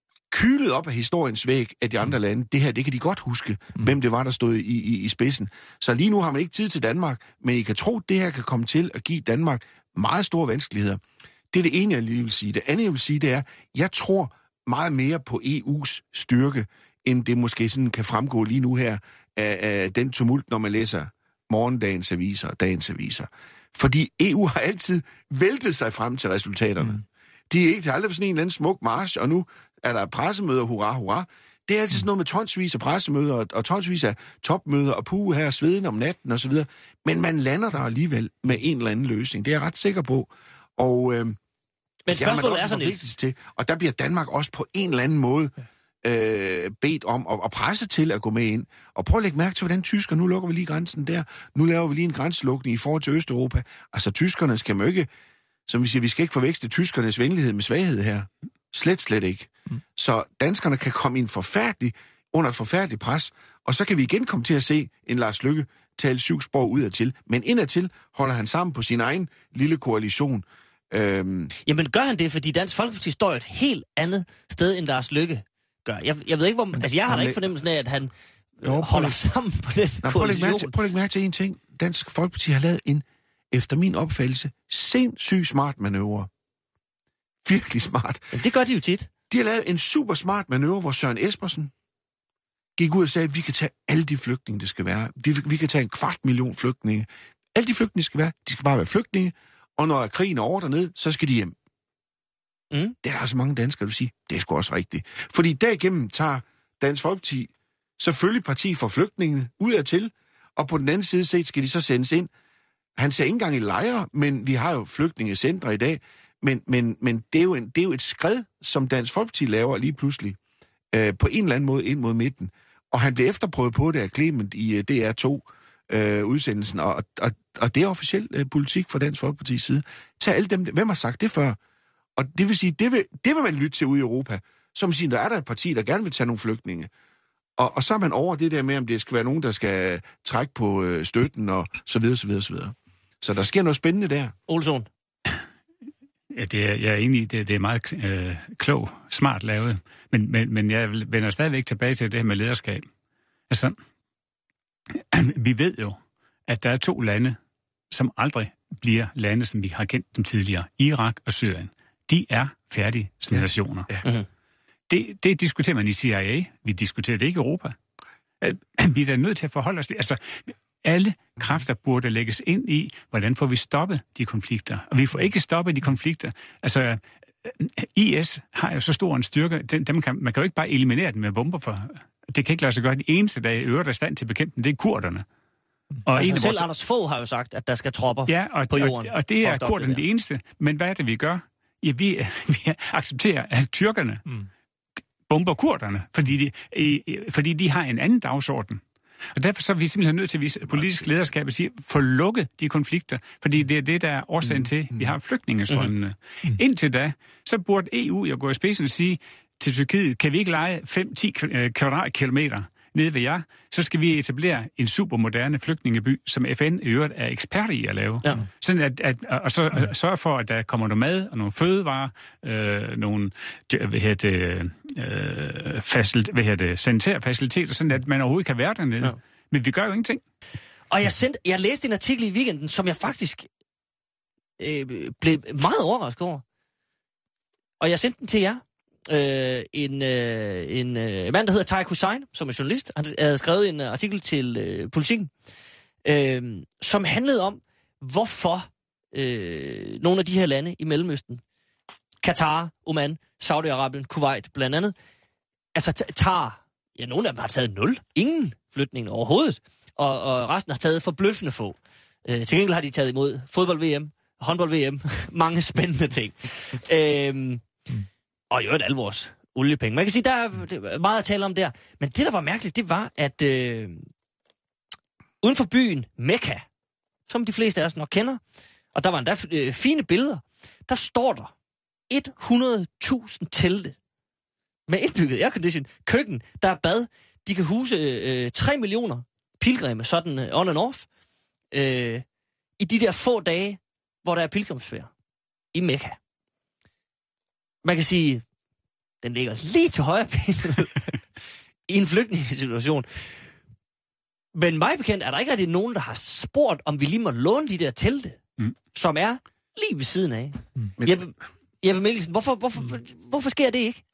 kylet op af historiens væg af de andre lande. Det her, det kan de godt huske, mm. hvem det var, der stod i, i, i spidsen. Så lige nu har man ikke tid til Danmark, men I kan tro, at det her kan komme til at give Danmark meget store vanskeligheder. Det er det ene, jeg lige vil sige. Det andet, jeg vil sige, det er, jeg tror meget mere på E U's styrke, end det måske sådan kan fremgå lige nu her af, af den tumult, når man læser morgendagens aviser og dagens aviser. Fordi E U har altid væltet sig frem til resultaterne. Mm. De er ikke, det har aldrig været sådan en eller anden smuk march, og nu er der pressemøder, hurra, hurra. Det er altid sådan noget med tonsvis af pressemøder, og, og tonsvis af topmøder, og puge her, sveden om natten, og så videre. Men man lander der alligevel med en eller anden løsning. Det er jeg ret sikker på. Og, øh, men spørgsmålet er sådan lidt. Til, og der bliver Danmark også på en eller anden måde øh, bedt om at, at presse til at gå med ind. Og prøv at lægge mærke til, hvordan tysker, nu lukker vi lige grænsen der. Nu laver vi lige en grænselukning i forhold til Østeuropa. Altså, tyskerne skal jo ikke, som vi siger, vi skal ikke forveksle tyskernes venlighed med svaghed her. Slet, slet ikke. Mm. Så danskerne kan komme ind forfærdelig, under et forfærdeligt pres, og så kan vi igen komme til at se en Lars Løkke tale syv spor udadtil. Men indadtil holder han sammen på sin egen lille koalition. Øhm... Jamen gør han det, fordi Dansk Folkeparti står et helt andet sted, end Lars Løkke gør. Jeg, jeg ved ikke, hvor... Altså, jeg har da ikke fornemmelsen af, at han jo, holder læ- sammen på den Nå, koalition. Prøv at lægge mærke til en ting. Dansk Folkeparti har lavet en, efter min opfattelse, sindssygt smart manøvre. Virkelig smart. Jamen, det gør de jo tit. De har lavet en super smart manøvre, hvor Søren Espersen gik ud og sagde, at vi kan tage alle de flygtninge, det skal være. Vi, vi kan tage en kvart million flygtninge. Alle de flygtninge skal være. De skal bare være flygtninge. Og når krigen er over dernede, så skal de hjem. Mm. Det er der altså mange danskere, der vil sige, det er sgu også rigtigt. Fordi derigennem tager Dansk Folkeparti selvfølgelig parti for flygtningene ud af til, og på den anden side set skal de så sendes ind. Han ser ikke engang i lejre, men vi har jo flygtningecentre i dag. Men, men, men det, er jo en, det er jo et skred, som Dansk Folkeparti laver lige pludselig, øh, på en eller anden måde ind mod midten. Og han blev efterprøvet på det af Clement i øh, D R to øh, udsendelsen, og, og, og det er officiel øh, politik fra Dansk Folkepartis side. Tag alle dem, hvem har sagt det før? Og det vil sige, det vil, det vil man lytte til ude i Europa. Som siger, der er der et parti, der gerne vil tage nogle flygtninge. Og, og så er man over det der med, om det skal være nogen, der skal trække på øh, støtten, og så videre, så videre, så videre. Så der sker noget spændende der. Olsson. Ja, det er, jeg er enig i, det, det er meget øh, klog, smart lavet. Men, men, men jeg vender stadigvæk tilbage til det her med lederskab. Altså, vi ved jo, at der er to lande, som aldrig bliver lande, som vi har kendt dem tidligere. Irak og Syrien. De er færdige som ja. nationer. Ja. Mm-hmm. Det, det diskuterer man i C I A. Vi diskuterer det ikke i Europa. Vi er da nødt til at forholde os til. Altså, alle kræfter burde lægges ind i, hvordan får vi stoppet de konflikter. Og vi får ikke stoppet de konflikter. Altså, I S har jo så stor en styrke. Den, dem kan, man kan jo ikke bare eliminere den med bomber for. Det kan ikke lade sig gøre. De eneste, der er øvrigt er stand til at bekæmpe dem, det er kurderne. Og altså, selv vores... Anders Fogh har jo sagt, at der skal tropper ja, og, på jorden. Og, og det er kurderne det eneste. Men hvad er det, vi gør? Ja, vi, vi accepterer, at tyrkerne mm. bomber kurderne, fordi de, fordi de har en anden dagsorden. Og derfor så er vi simpelthen nødt til at vise politisk lederskab og sige, få lukket de konflikter, fordi det er det, der er årsagen til, at vi har flygtningestrømmene. Mm. Indtil da, så burde E U jo gå i spidsen og sige til Tyrkiet, kan vi ikke leje fem til ti kvadratkilometer nede ved jer, så skal vi etablere en supermoderne flygtningeby, som F N i øvrigt er ekspert i at lave. Ja. Sådan at, at, og så mm. sørge for, at der kommer noget mad og nogle fødevarer, øh, nogle hvad hedder det, øh, facil, hvad hedder det, sanitære faciliteter, sådan at man overhovedet kan være dernede. Ja. Men vi gør jo ingenting. Og jeg, sendte, jeg læste en artikel i weekenden, som jeg faktisk øh, blev meget overrasket over. Og jeg sendte den til jer. Øh, en, øh, en øh, mand, der hedder Tariq Hussein, som er journalist. Han havde skrevet en uh, artikel til øh, Politiken, øh, som handlede om, hvorfor øh, nogle af de her lande i Mellemøsten, Katar, Oman, Saudi-Arabien, Kuwait blandt andet, altså tager, ja, nogle af dem har taget nul, ingen flytning overhovedet, og, og resten har taget forbløffende få. Øh, til gengæld har de taget imod fodbold-V M, håndbold-V M, mange spændende ting. Øh, Og i øvrigt alle vores oliepenge. Man kan sige, der er meget at tale om der. Men det, der var mærkeligt, det var, at øh, uden for byen Mekka, som de fleste af os nok kender, og der var endda øh, fine billeder, der står der hundrede tusind telte med indbygget aircondition, køkken, der er bad. De kan huse øh, tre millioner pilgrimme, sådan øh, on and off, øh, i de der få dage, hvor der er pilgrimsfærd i Mekka. Man kan sige, den ligger lige til højre benet i en flygtningesituation. Men mig bekendt er der ikke rigtig nogen, der har spurgt, om vi lige må låne de der telte, mm. som er lige ved siden af. Mm. Jeppe, Jeppe Mikkelsen, hvorfor, hvorfor, mm. hvorfor sker det ikke?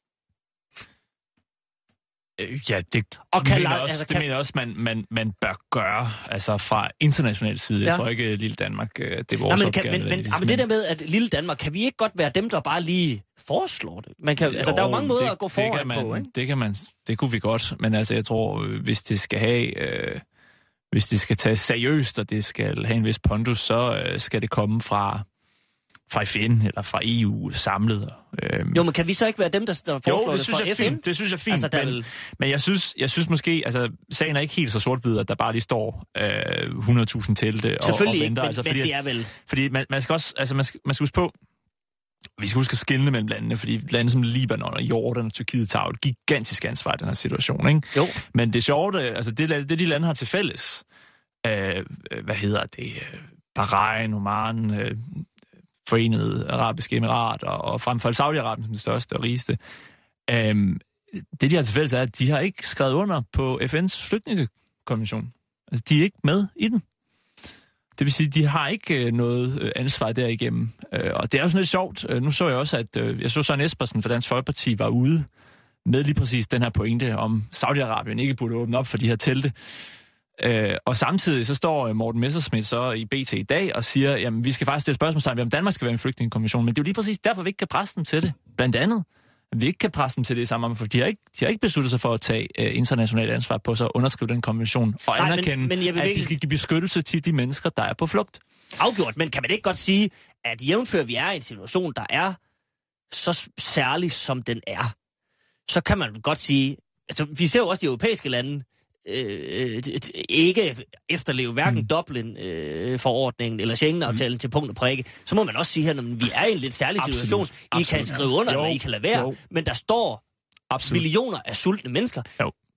Ja, det, og kan, mener også, altså, kan... det mener også, man, man, man bør gøre, altså fra international side. Ja. Jeg tror ikke, lille Danmark, det er vores Nej, men, opgave. Kan, men, men, men det der med, at lille Danmark, kan vi ikke godt være dem, der bare lige foreslår det? Man kan, jo, altså, der er jo mange måder det, at gå foran man, på, ikke? Det kan man, det kunne vi godt, men altså, jeg tror, hvis det skal have, øh, hvis det skal tages seriøst, og det skal have en vis pondus, så øh, skal det komme fra... fra F N eller fra E U samlet. Øhm. Jo, men kan vi så ikke være dem, der, der foreslår jo, det, det fra F N? Fint. Det synes jeg er fint, altså, men, vil... men jeg, synes, jeg synes måske, altså sagen er ikke helt så sort-hvid, at der bare lige står øh, hundrede tusind telte og, og venter. Ikke, men, altså, fordi, men det er vel... Fordi man, man skal også, altså man skal, man skal huske på, vi skal huske at skelne mellem landene, fordi lande som Libanon og Jordan og Tyrkiet tager et gigantisk ansvar i den her situation, ikke? Jo. Men det sjove, altså det, det de lande har til fælles, øh, hvad hedder det, Bahrain, Oman, øh, Forenede Arabiske Emirat og, og frem for alt Saudi-Arabien som det største og rigeste. Øhm, det, de har til fælles, er, at de har ikke skrevet under på F N's flygtningekonvention. Altså, de er ikke med i den. Det vil sige, de har ikke noget ansvar derigennem. Og det er jo sådan lidt sjovt. Nu så jeg også, at jeg så Søren Espersen fra Dansk Folkeparti var ude med lige præcis den her pointe om Saudi-Arabien ikke burde åbne op for de her telte. Øh, og samtidig så står Morten Messerschmidt så i B T i dag og siger, jamen vi skal faktisk stille spørgsmål om Danmark skal være en flygtningekonvention, men det er jo lige præcis derfor, vi ikke kan presse dem til det. Blandt andet, vi ikke kan presse dem til det sammen, for de har ikke, de har ikke besluttet sig for at tage uh, internationalt ansvar på sig og underskrive den konvention og Nej, anerkende, men, men at de skal give beskyttelse til de mennesker, der er på flugt. Afgjort, men kan man ikke godt sige, at jævnfør vi er i en situation, der er så særlig, som den er, så kan man godt sige, altså vi ser jo også de europæiske lande, Øh, ikke efterleve hverken mm. Dublin-forordningen øh, eller Schengen-aftalen mm. til punkt og prikke, så må man også sige her, at vi er i en lidt særlig Absolut. situation. I Absolut. kan skrive under, ja. I kan lade være, jo. Men der står Absolut. millioner af sultne mennesker. Jo.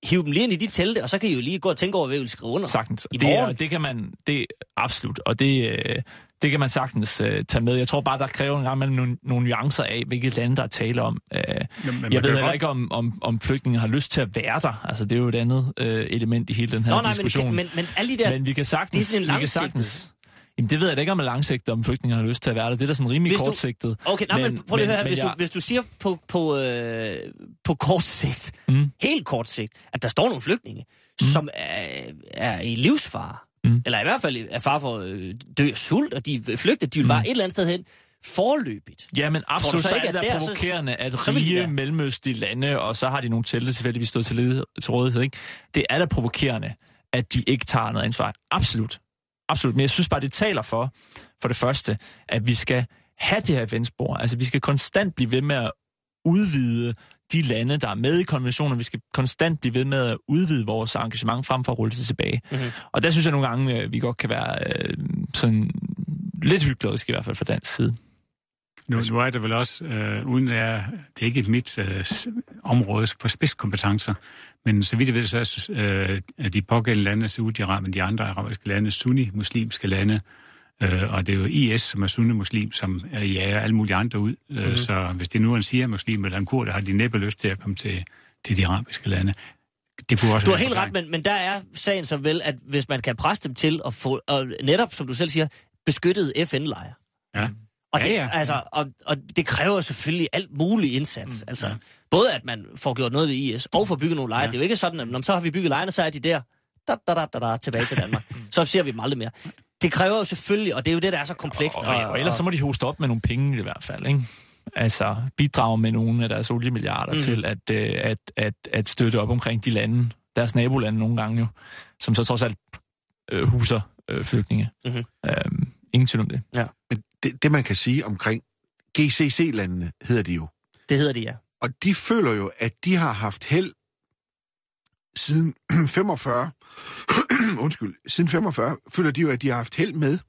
hive dem lige ind i de telte, og så kan I jo lige gå og tænke over, hvad I vil skrive under. Sagtens. I det, morgen. det kan man, det absolut, og det, det kan man sagtens uh, tage med. Jeg tror bare, der kræver en gang mellem nogle, nogle nuancer af, hvilke lande der er tale om. Uh, Jamen, jeg ved heller ikke, om, om, om flygtninge har lyst til at være der. Altså, det er jo et andet uh, element i hele den her Nå, nej, diskussion. Men, men, men alle de der, men vi kan sagtens, det er sådan en vi kan sagtens, Jamen, det ved jeg da ikke, om er langsigtet, om flygtninge har lyst til at være der. Det er da sådan rimelig du, kortsigtet. Okay, nej, men, men prøv lige at høre, hvis, jeg... du, hvis du siger på, på, øh, på kort sigt, mm. helt kort sigt, at der står nogle flygtninge, mm. som er, er i livsfare, mm. eller i hvert fald er far for øh, dø af sult, og de flygter, de vil bare mm. et eller andet sted hen, forløbigt. Ja, men absolut, så, så er det der provokerende, så, at så rige mellemøstlige lande, og så har de nogle telte tilfældigvis stået til, led, til rådighed, ikke? Det er da provokerende, at de ikke tager noget ansvar. Absolut. Absolut, men jeg synes bare, det taler for, for det første, at vi skal have det her eventspor. Altså, vi skal konstant blive ved med at udvide de lande, der er med i konventionen. Vi skal konstant blive ved med at udvide vores engagement frem for at rulle sig tilbage. Mm-hmm. Og der synes jeg nogle gange, vi godt kan være øh, sådan lidt hyklerisk i hvert fald fra dansk side. Nu, nu er det vel også, øh, uden at det er ikke et mit øh, område for spidskompetencer, men så vidt jeg ved, så er øh, de pågældende lande, Saudi-Arabien, de andre arabiske lande, sunni-muslimske lande, øh, og det er jo I S, som er sunni-muslim, som øh, jager alle mulige andre ud. Mm-hmm. Øh, så hvis det nu er en shia-muslim eller en kurder, har de næppe lyst til at komme til, til de arabiske lande. Det kunne også du har helt ret, men, men der er sagen så vel, at hvis man kan presse dem til at få, og netop, som du selv siger, beskyttet F N-lejre. Ja. Og det, ja, ja. Altså, og, og det kræver selvfølgelig alt mulig indsats. Mm, altså, ja. Både at man får gjort noget ved I S, og får bygget nogle lejre. Ja. Det er jo ikke sådan, at når så har vi bygget lejrene, så er de der, da, da, da, da, da, tilbage til Danmark. Så ser vi dem aldrig mere. Det kræver jo selvfølgelig, og det er jo det, der er så komplekst. Og, og, og ellers så må de hoste op med nogle penge i hvert fald, ikke? Altså, bidrage med nogle af deres oliemilliarder mm. til at, at, at, at støtte op omkring de lande, deres nabolande nogle gange jo, som så trods alt øh, huser øh, flygtninge. Mm-hmm. Øhm, ingen tvivl om det. Ja. Men det, det, man kan sige omkring G C C-landene, hedder de jo. Det hedder de, ja. Og de føler jo, at de har haft held siden femogfyrre. Undskyld. Siden femogfyrre føler de jo, at de har haft held med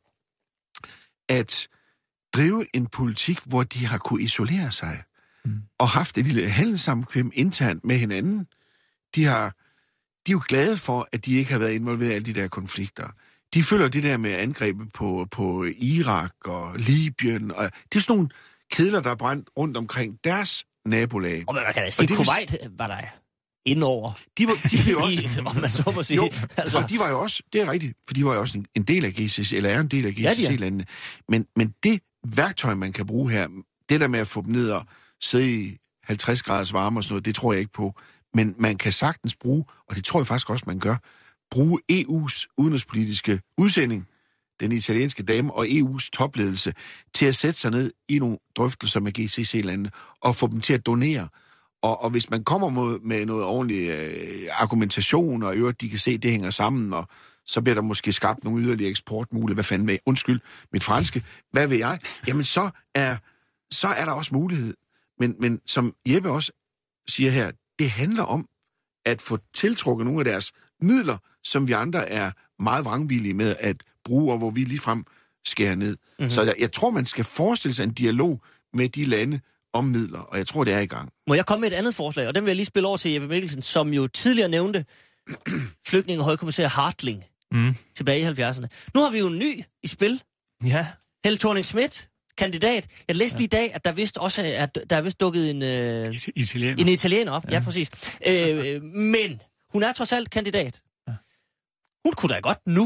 at drive en politik, hvor de har kunne isolere sig. Mm. Og haft et lille handelssamkvem internt med hinanden. De, har, de er jo glade for, at de ikke har været involveret i alle de der konflikter. De følger det der med angrebet på, på Irak og Libyen. Og det er sådan nogle kedler, der er brændt rundt omkring deres nabolag. Og man kan da sige, det, Kuwait var der indover. De var, de var også, I, om man så må sige. Jo, altså. Og de var jo også, det er rigtigt, for de var jo også en, en del af G C C, eller er en del af G C C-landene. Ja, men, men det værktøj, man kan bruge her, det der med at få dem ned og sidde i halvtreds graders varme og sådan noget, det tror jeg ikke på. Men man kan sagtens bruge, og det tror jeg faktisk også, man gør, bruge E U's udenrigspolitiske udsending, den italienske dame og E U's topledelse, til at sætte sig ned i nogle drøftelser med G C C-landene og få dem til at donere. Og, og hvis man kommer mod, med noget ordentlig øh, argumentation, og i øvrigt de kan se, at det hænger sammen, og så bliver der måske skabt nogle yderligere eksportmuligheder. Hvad fanden med? Undskyld, mit franske. Hvad vil jeg? Jamen, så er, så er der også mulighed. Men, men som Jeppe også siger her, det handler om at få tiltrukket nogle af deres midler, som vi andre er meget vrangvillige med at bruge, og hvor vi ligefrem skærer ned. Mm-hmm. Så jeg, jeg tror, man skal forestille sig en dialog med de lande om midler, og jeg tror, det er i gang. Må jeg komme med et andet forslag, og den vil jeg lige spille over til Jeppe Mikkelsen, som jo tidligere nævnte flygtninge- og højkommissær Hartling mm. tilbage i halvfjerdserne. Nu har vi jo en ny i spil. Ja. Helle Thorning-Schmidt, kandidat. Jeg læste lige i dag, at der vist også er, der er vist dukket en, øh, italiener. en italiener op. Ja, ja præcis. Øh, men hun er trods alt kandidat. Ja. Hun kunne da godt nu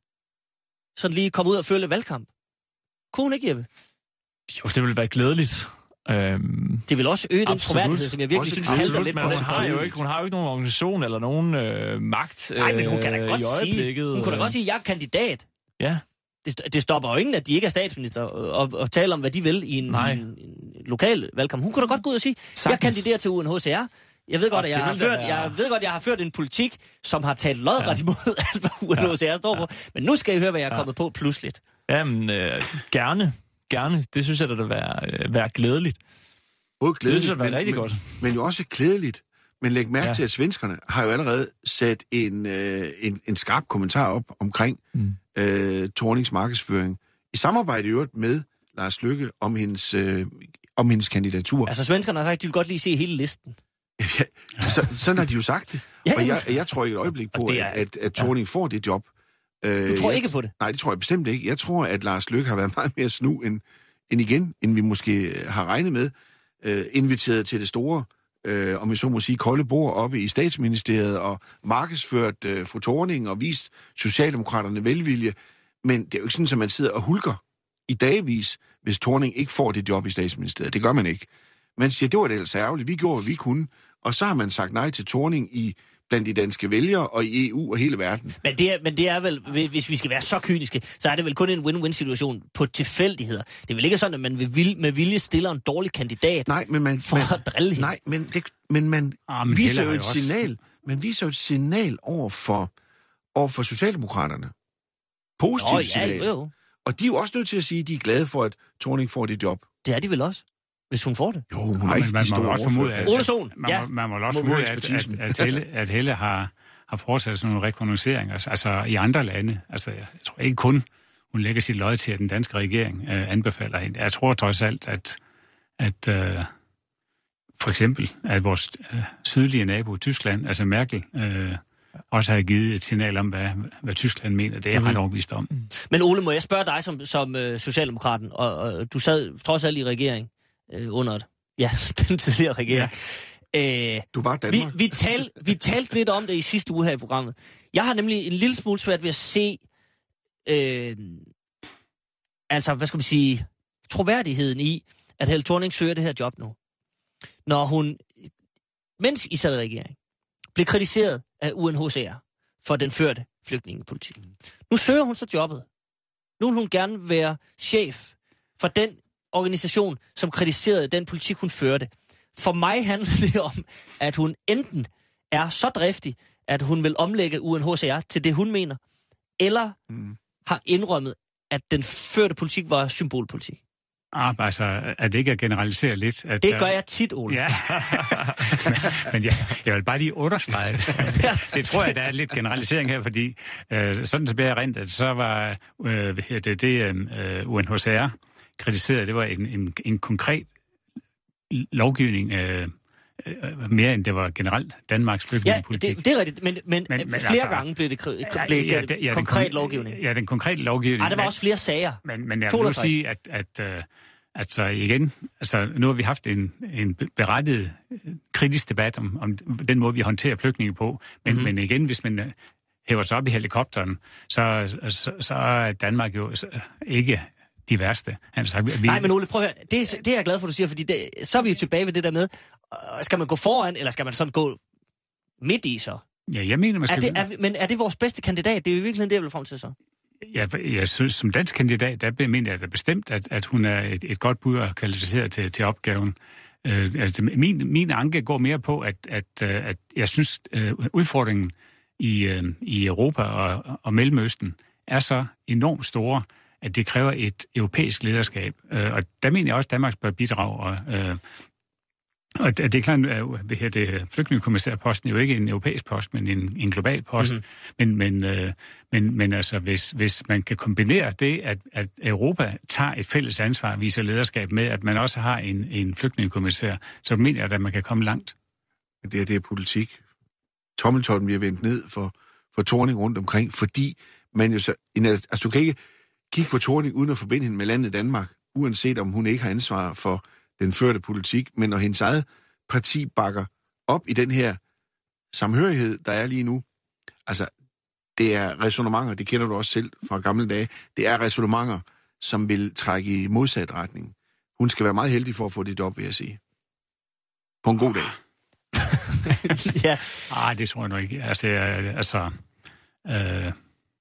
sådan lige komme ud og følge valgkamp. Kunne hun ikke, Jeppe? Jo, det ville være glædeligt. Øhm, det vil også øge den troværdighed, som jeg virkelig også, synes halter lidt på hun den. Har jo ikke, hun har jo ikke nogen organisation eller nogen øh, magt. Nej, men hun kan da godt sige, hun kunne da godt sige, at jeg er kandidat. Ja. Det, det stopper jo ingen, at de ikke er statsminister og, og taler om, hvad de vil i en, en, en lokal valgkamp. Hun kunne da godt gå ud og sige, sagtens. Jeg kandiderer til U N H C R. Jeg ved godt, at jeg har ført, jeg ved godt, jeg har ført en politik, som har talt lodret ja. imod alt, hvad U N H C R ja. står på. Men nu skal I høre, hvad jeg er kommet ja. på pludseligt. Jamen, øh, gerne. Gerne. Det synes jeg, der vil være, øh, være glædeligt. Både glædeligt, det synes jeg, men, godt. Men, men jo også klædeligt. Men læg mærke ja. til, at svenskerne har jo allerede sat en, øh, en, en skarp kommentar op omkring mm. øh, Thornings markedsføring. I samarbejde i øvrigt med Lars Løkke om hendes, øh, om hendes kandidatur. Altså svenskerne har sagt, at de vil godt lige se hele listen. Ja, så, sådan har de jo sagt det. Ja, og jeg, jeg tror ikke et øjeblik på, er, at, at Thorning ja. får det job. Du tror jeg, ikke på det? Nej, det tror jeg bestemt ikke. Jeg tror, at Lars Løkke har været meget mere snu end, end igen, end vi måske har regnet med. Uh, inviteret til det store, uh, om jeg så må sige, kolde bord oppe i Statsministeriet og markedsført uh, fru Thorning og vist Socialdemokraterne velvilje. Men det er jo ikke sådan, at man sidder og hulker i dagvis, hvis Thorning ikke får det job i Statsministeriet. Det gør man ikke. Man siger, det var det ellers ærgerligt. Vi gjorde, hvad vi kunne. Og så har man sagt nej til Thorning i blandt de danske vælgere og i E U og hele verden. Men det, er, men det er vel, hvis vi skal være så kyniske, så er det vel kun en win-win-situation på tilfældigheder. Det er vel ikke sådan, at man med vilje stiller en dårlig kandidat nej, men man, for man, at drille hende. Nej, men, det, men man ah, men viser jo et også... signal. Man viser jo et signal over for, over for Socialdemokraterne. Positivt oh, signal. Ja, jo. Og de er jo også nødt til at sige, at de er glade for, at Thorning får det job. Det er de vel også, hvis hun får det. Jo, hun er ikke man, de store man også formode, at, Ole Sohn, man, ja. man må også formode, at, at, at, Helle, at Helle har, har fortsat sådan nogle rekognoseringer, altså i andre lande. Altså, jeg tror ikke kun, hun lægger sit løg til, at den danske regering øh, anbefaler hende. Jeg tror trods alt, at, at øh, for eksempel, at vores øh, sydlige nabo, Tyskland, altså Merkel, øh, også har givet et signal om, hvad, hvad Tyskland mener. Det er jeg mm. ret overbevist om. Men Ole, må jeg spørge dig som, som uh, socialdemokraten, og, og du sad trods alt i regering uh, under et, ja, den tidligere regering. Ja. Uh, du var Danmark. Vi, vi, tal, vi talte lidt om det i sidste uge her i programmet. Jeg har nemlig en lille smule svært ved at se, uh, altså, hvad skal man sige, troværdigheden i, at Helle Thorning søger det her job nu. Når hun, mens I sad i regering, blev kritiseret af U N H C R for den førte flygtningepolitik. Nu søger hun så jobbet. Nu vil hun gerne være chef for den organisation, som kritiserede den politik, hun førte. For mig handler det om, at hun enten er så driftig, at hun vil omlægge U N H C R til det, hun mener, eller mm. har indrømmet, at den førte politik var symbolpolitik. Ah, altså, at det ikke er generaliseret lidt. At, det gør jeg tit, Ole. Ja. men men jeg, jeg vil bare lige understrege det. Det tror jeg, der er lidt generalisering her, fordi øh, sådan så bliver jeg rent, at så var øh, det, det øh, U N H C R kritiseret, det var en, en, en konkret lovgivning, øh, øh, mere end det var generelt Danmarks flygtningepolitik. Ja, det, det er rigtigt, men, men, men flere altså, gange blev det, blev ja, det ja, konkret den, lovgivning. Ja, den konkrete lovgivning. Ej, der var også flere sager. Men, men jeg vil sige, at, at øh, altså igen, altså nu har vi haft en, en berettiget kritisk debat om, om den måde, vi håndterer flygtninge på. Men, mm-hmm. men igen, hvis man hæver sig op i helikopteren, så, så, så er Danmark jo ikke de værste. Altså, vi... Nej, men Ole, prøv at høre. Det, det er jeg glad for, du siger, fordi det, så er vi jo tilbage ved det der med, skal man gå foran, eller skal man sådan gå midt i så? Ja, jeg mener, man skal... Er det, er, men er det vores bedste kandidat? Det er jo i virkeligheden det, jeg vil frem til så. Ja, jeg synes, som dansk kandidat, der mener jeg da bestemt, at, at hun er et, et godt bud og kvalificeret til, til opgaven. Øh, altså, min, min anke går mere på, at, at, at jeg synes, øh, udfordringen i, øh, i Europa og, og Mellemøsten er så enormt store, at det kræver et europæisk lederskab. Øh, og der mener jeg også, at Danmark bør bidrage. Og, øh, og det er klart, at det, flygtningekommissærposten er jo ikke en europæisk post, men en, en global post. Mm-hmm. Men, men, øh, men, men altså, hvis, hvis man kan kombinere det, at, at Europa tager et fælles ansvar og viser lederskab med, at man også har en, en flygtningekommissær, så mener jeg, at man kan komme langt. Det her, det er politik. Tommeltotten bliver vendt ned for, for Thorning rundt omkring, fordi man jo så... Altså, du kan ikke kigge på Thorning uden at forbinde hende med landet Danmark, uanset om hun ikke har ansvar for den førte politik, men når hendes eget parti bakker op i den her samhørighed, der er lige nu. Altså, det er ræsonnementer, det kender du også selv fra gamle dage, det er ræsonnementer, som vil trække i modsat retning. Hun skal være meget heldig for at få det job, vil jeg sige. På en god dag. Ja. Ej, det tror jeg nok ikke. Altså, altså øh,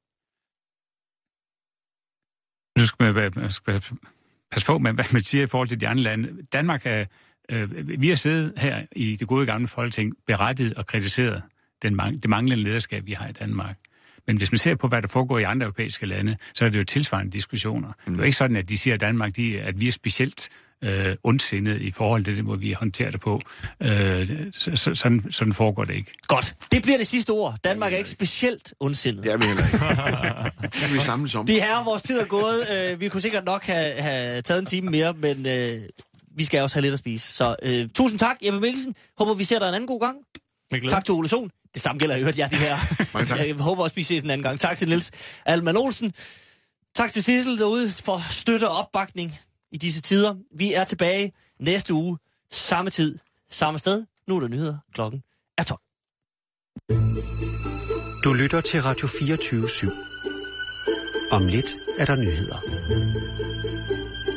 nu skal man, skal passe på med, hvad man siger i forhold til de andre lande. Danmark er, øh, vi har siddet her i det gode gamle Folketing berettiget og kritiseret den mang- det manglende lederskab, vi har i Danmark. Men hvis man ser på, hvad der foregår i andre europæiske lande, så er det jo tilsvarende diskussioner. Mm. Det er jo ikke sådan, at de siger, at Danmark, de, at vi er specielt øh, ondsindet i forhold til det, hvor vi håndterer det på. Øh, så, så, sådan, sådan foregår det ikke. Godt. Det bliver det sidste ord. Danmark er ikke specielt ondsindet. Det er vi heller ikke. Det kan vi samles om. Det her, vores tid er gået. Øh, vi kunne sikkert nok have, have taget en time mere, men øh, vi skal også have lidt at spise. Så øh, tusind tak, Jeppe Mikkelsen. Håber, vi ser dig en anden god gang. Tak til Ole Sohn. Det samme gælder i øvrigt, ja, det her. Jeg håber også, vi ses en anden gang. Tak til Niels Alman Olsen. Tak til Sissel derude for støtte og opbakning i disse tider. Vi er tilbage næste uge. Samme tid, samme sted. Nu er der nyheder. Klokken er tolv. Du lytter til Radio fireogtyve syv. Om lidt er der nyheder.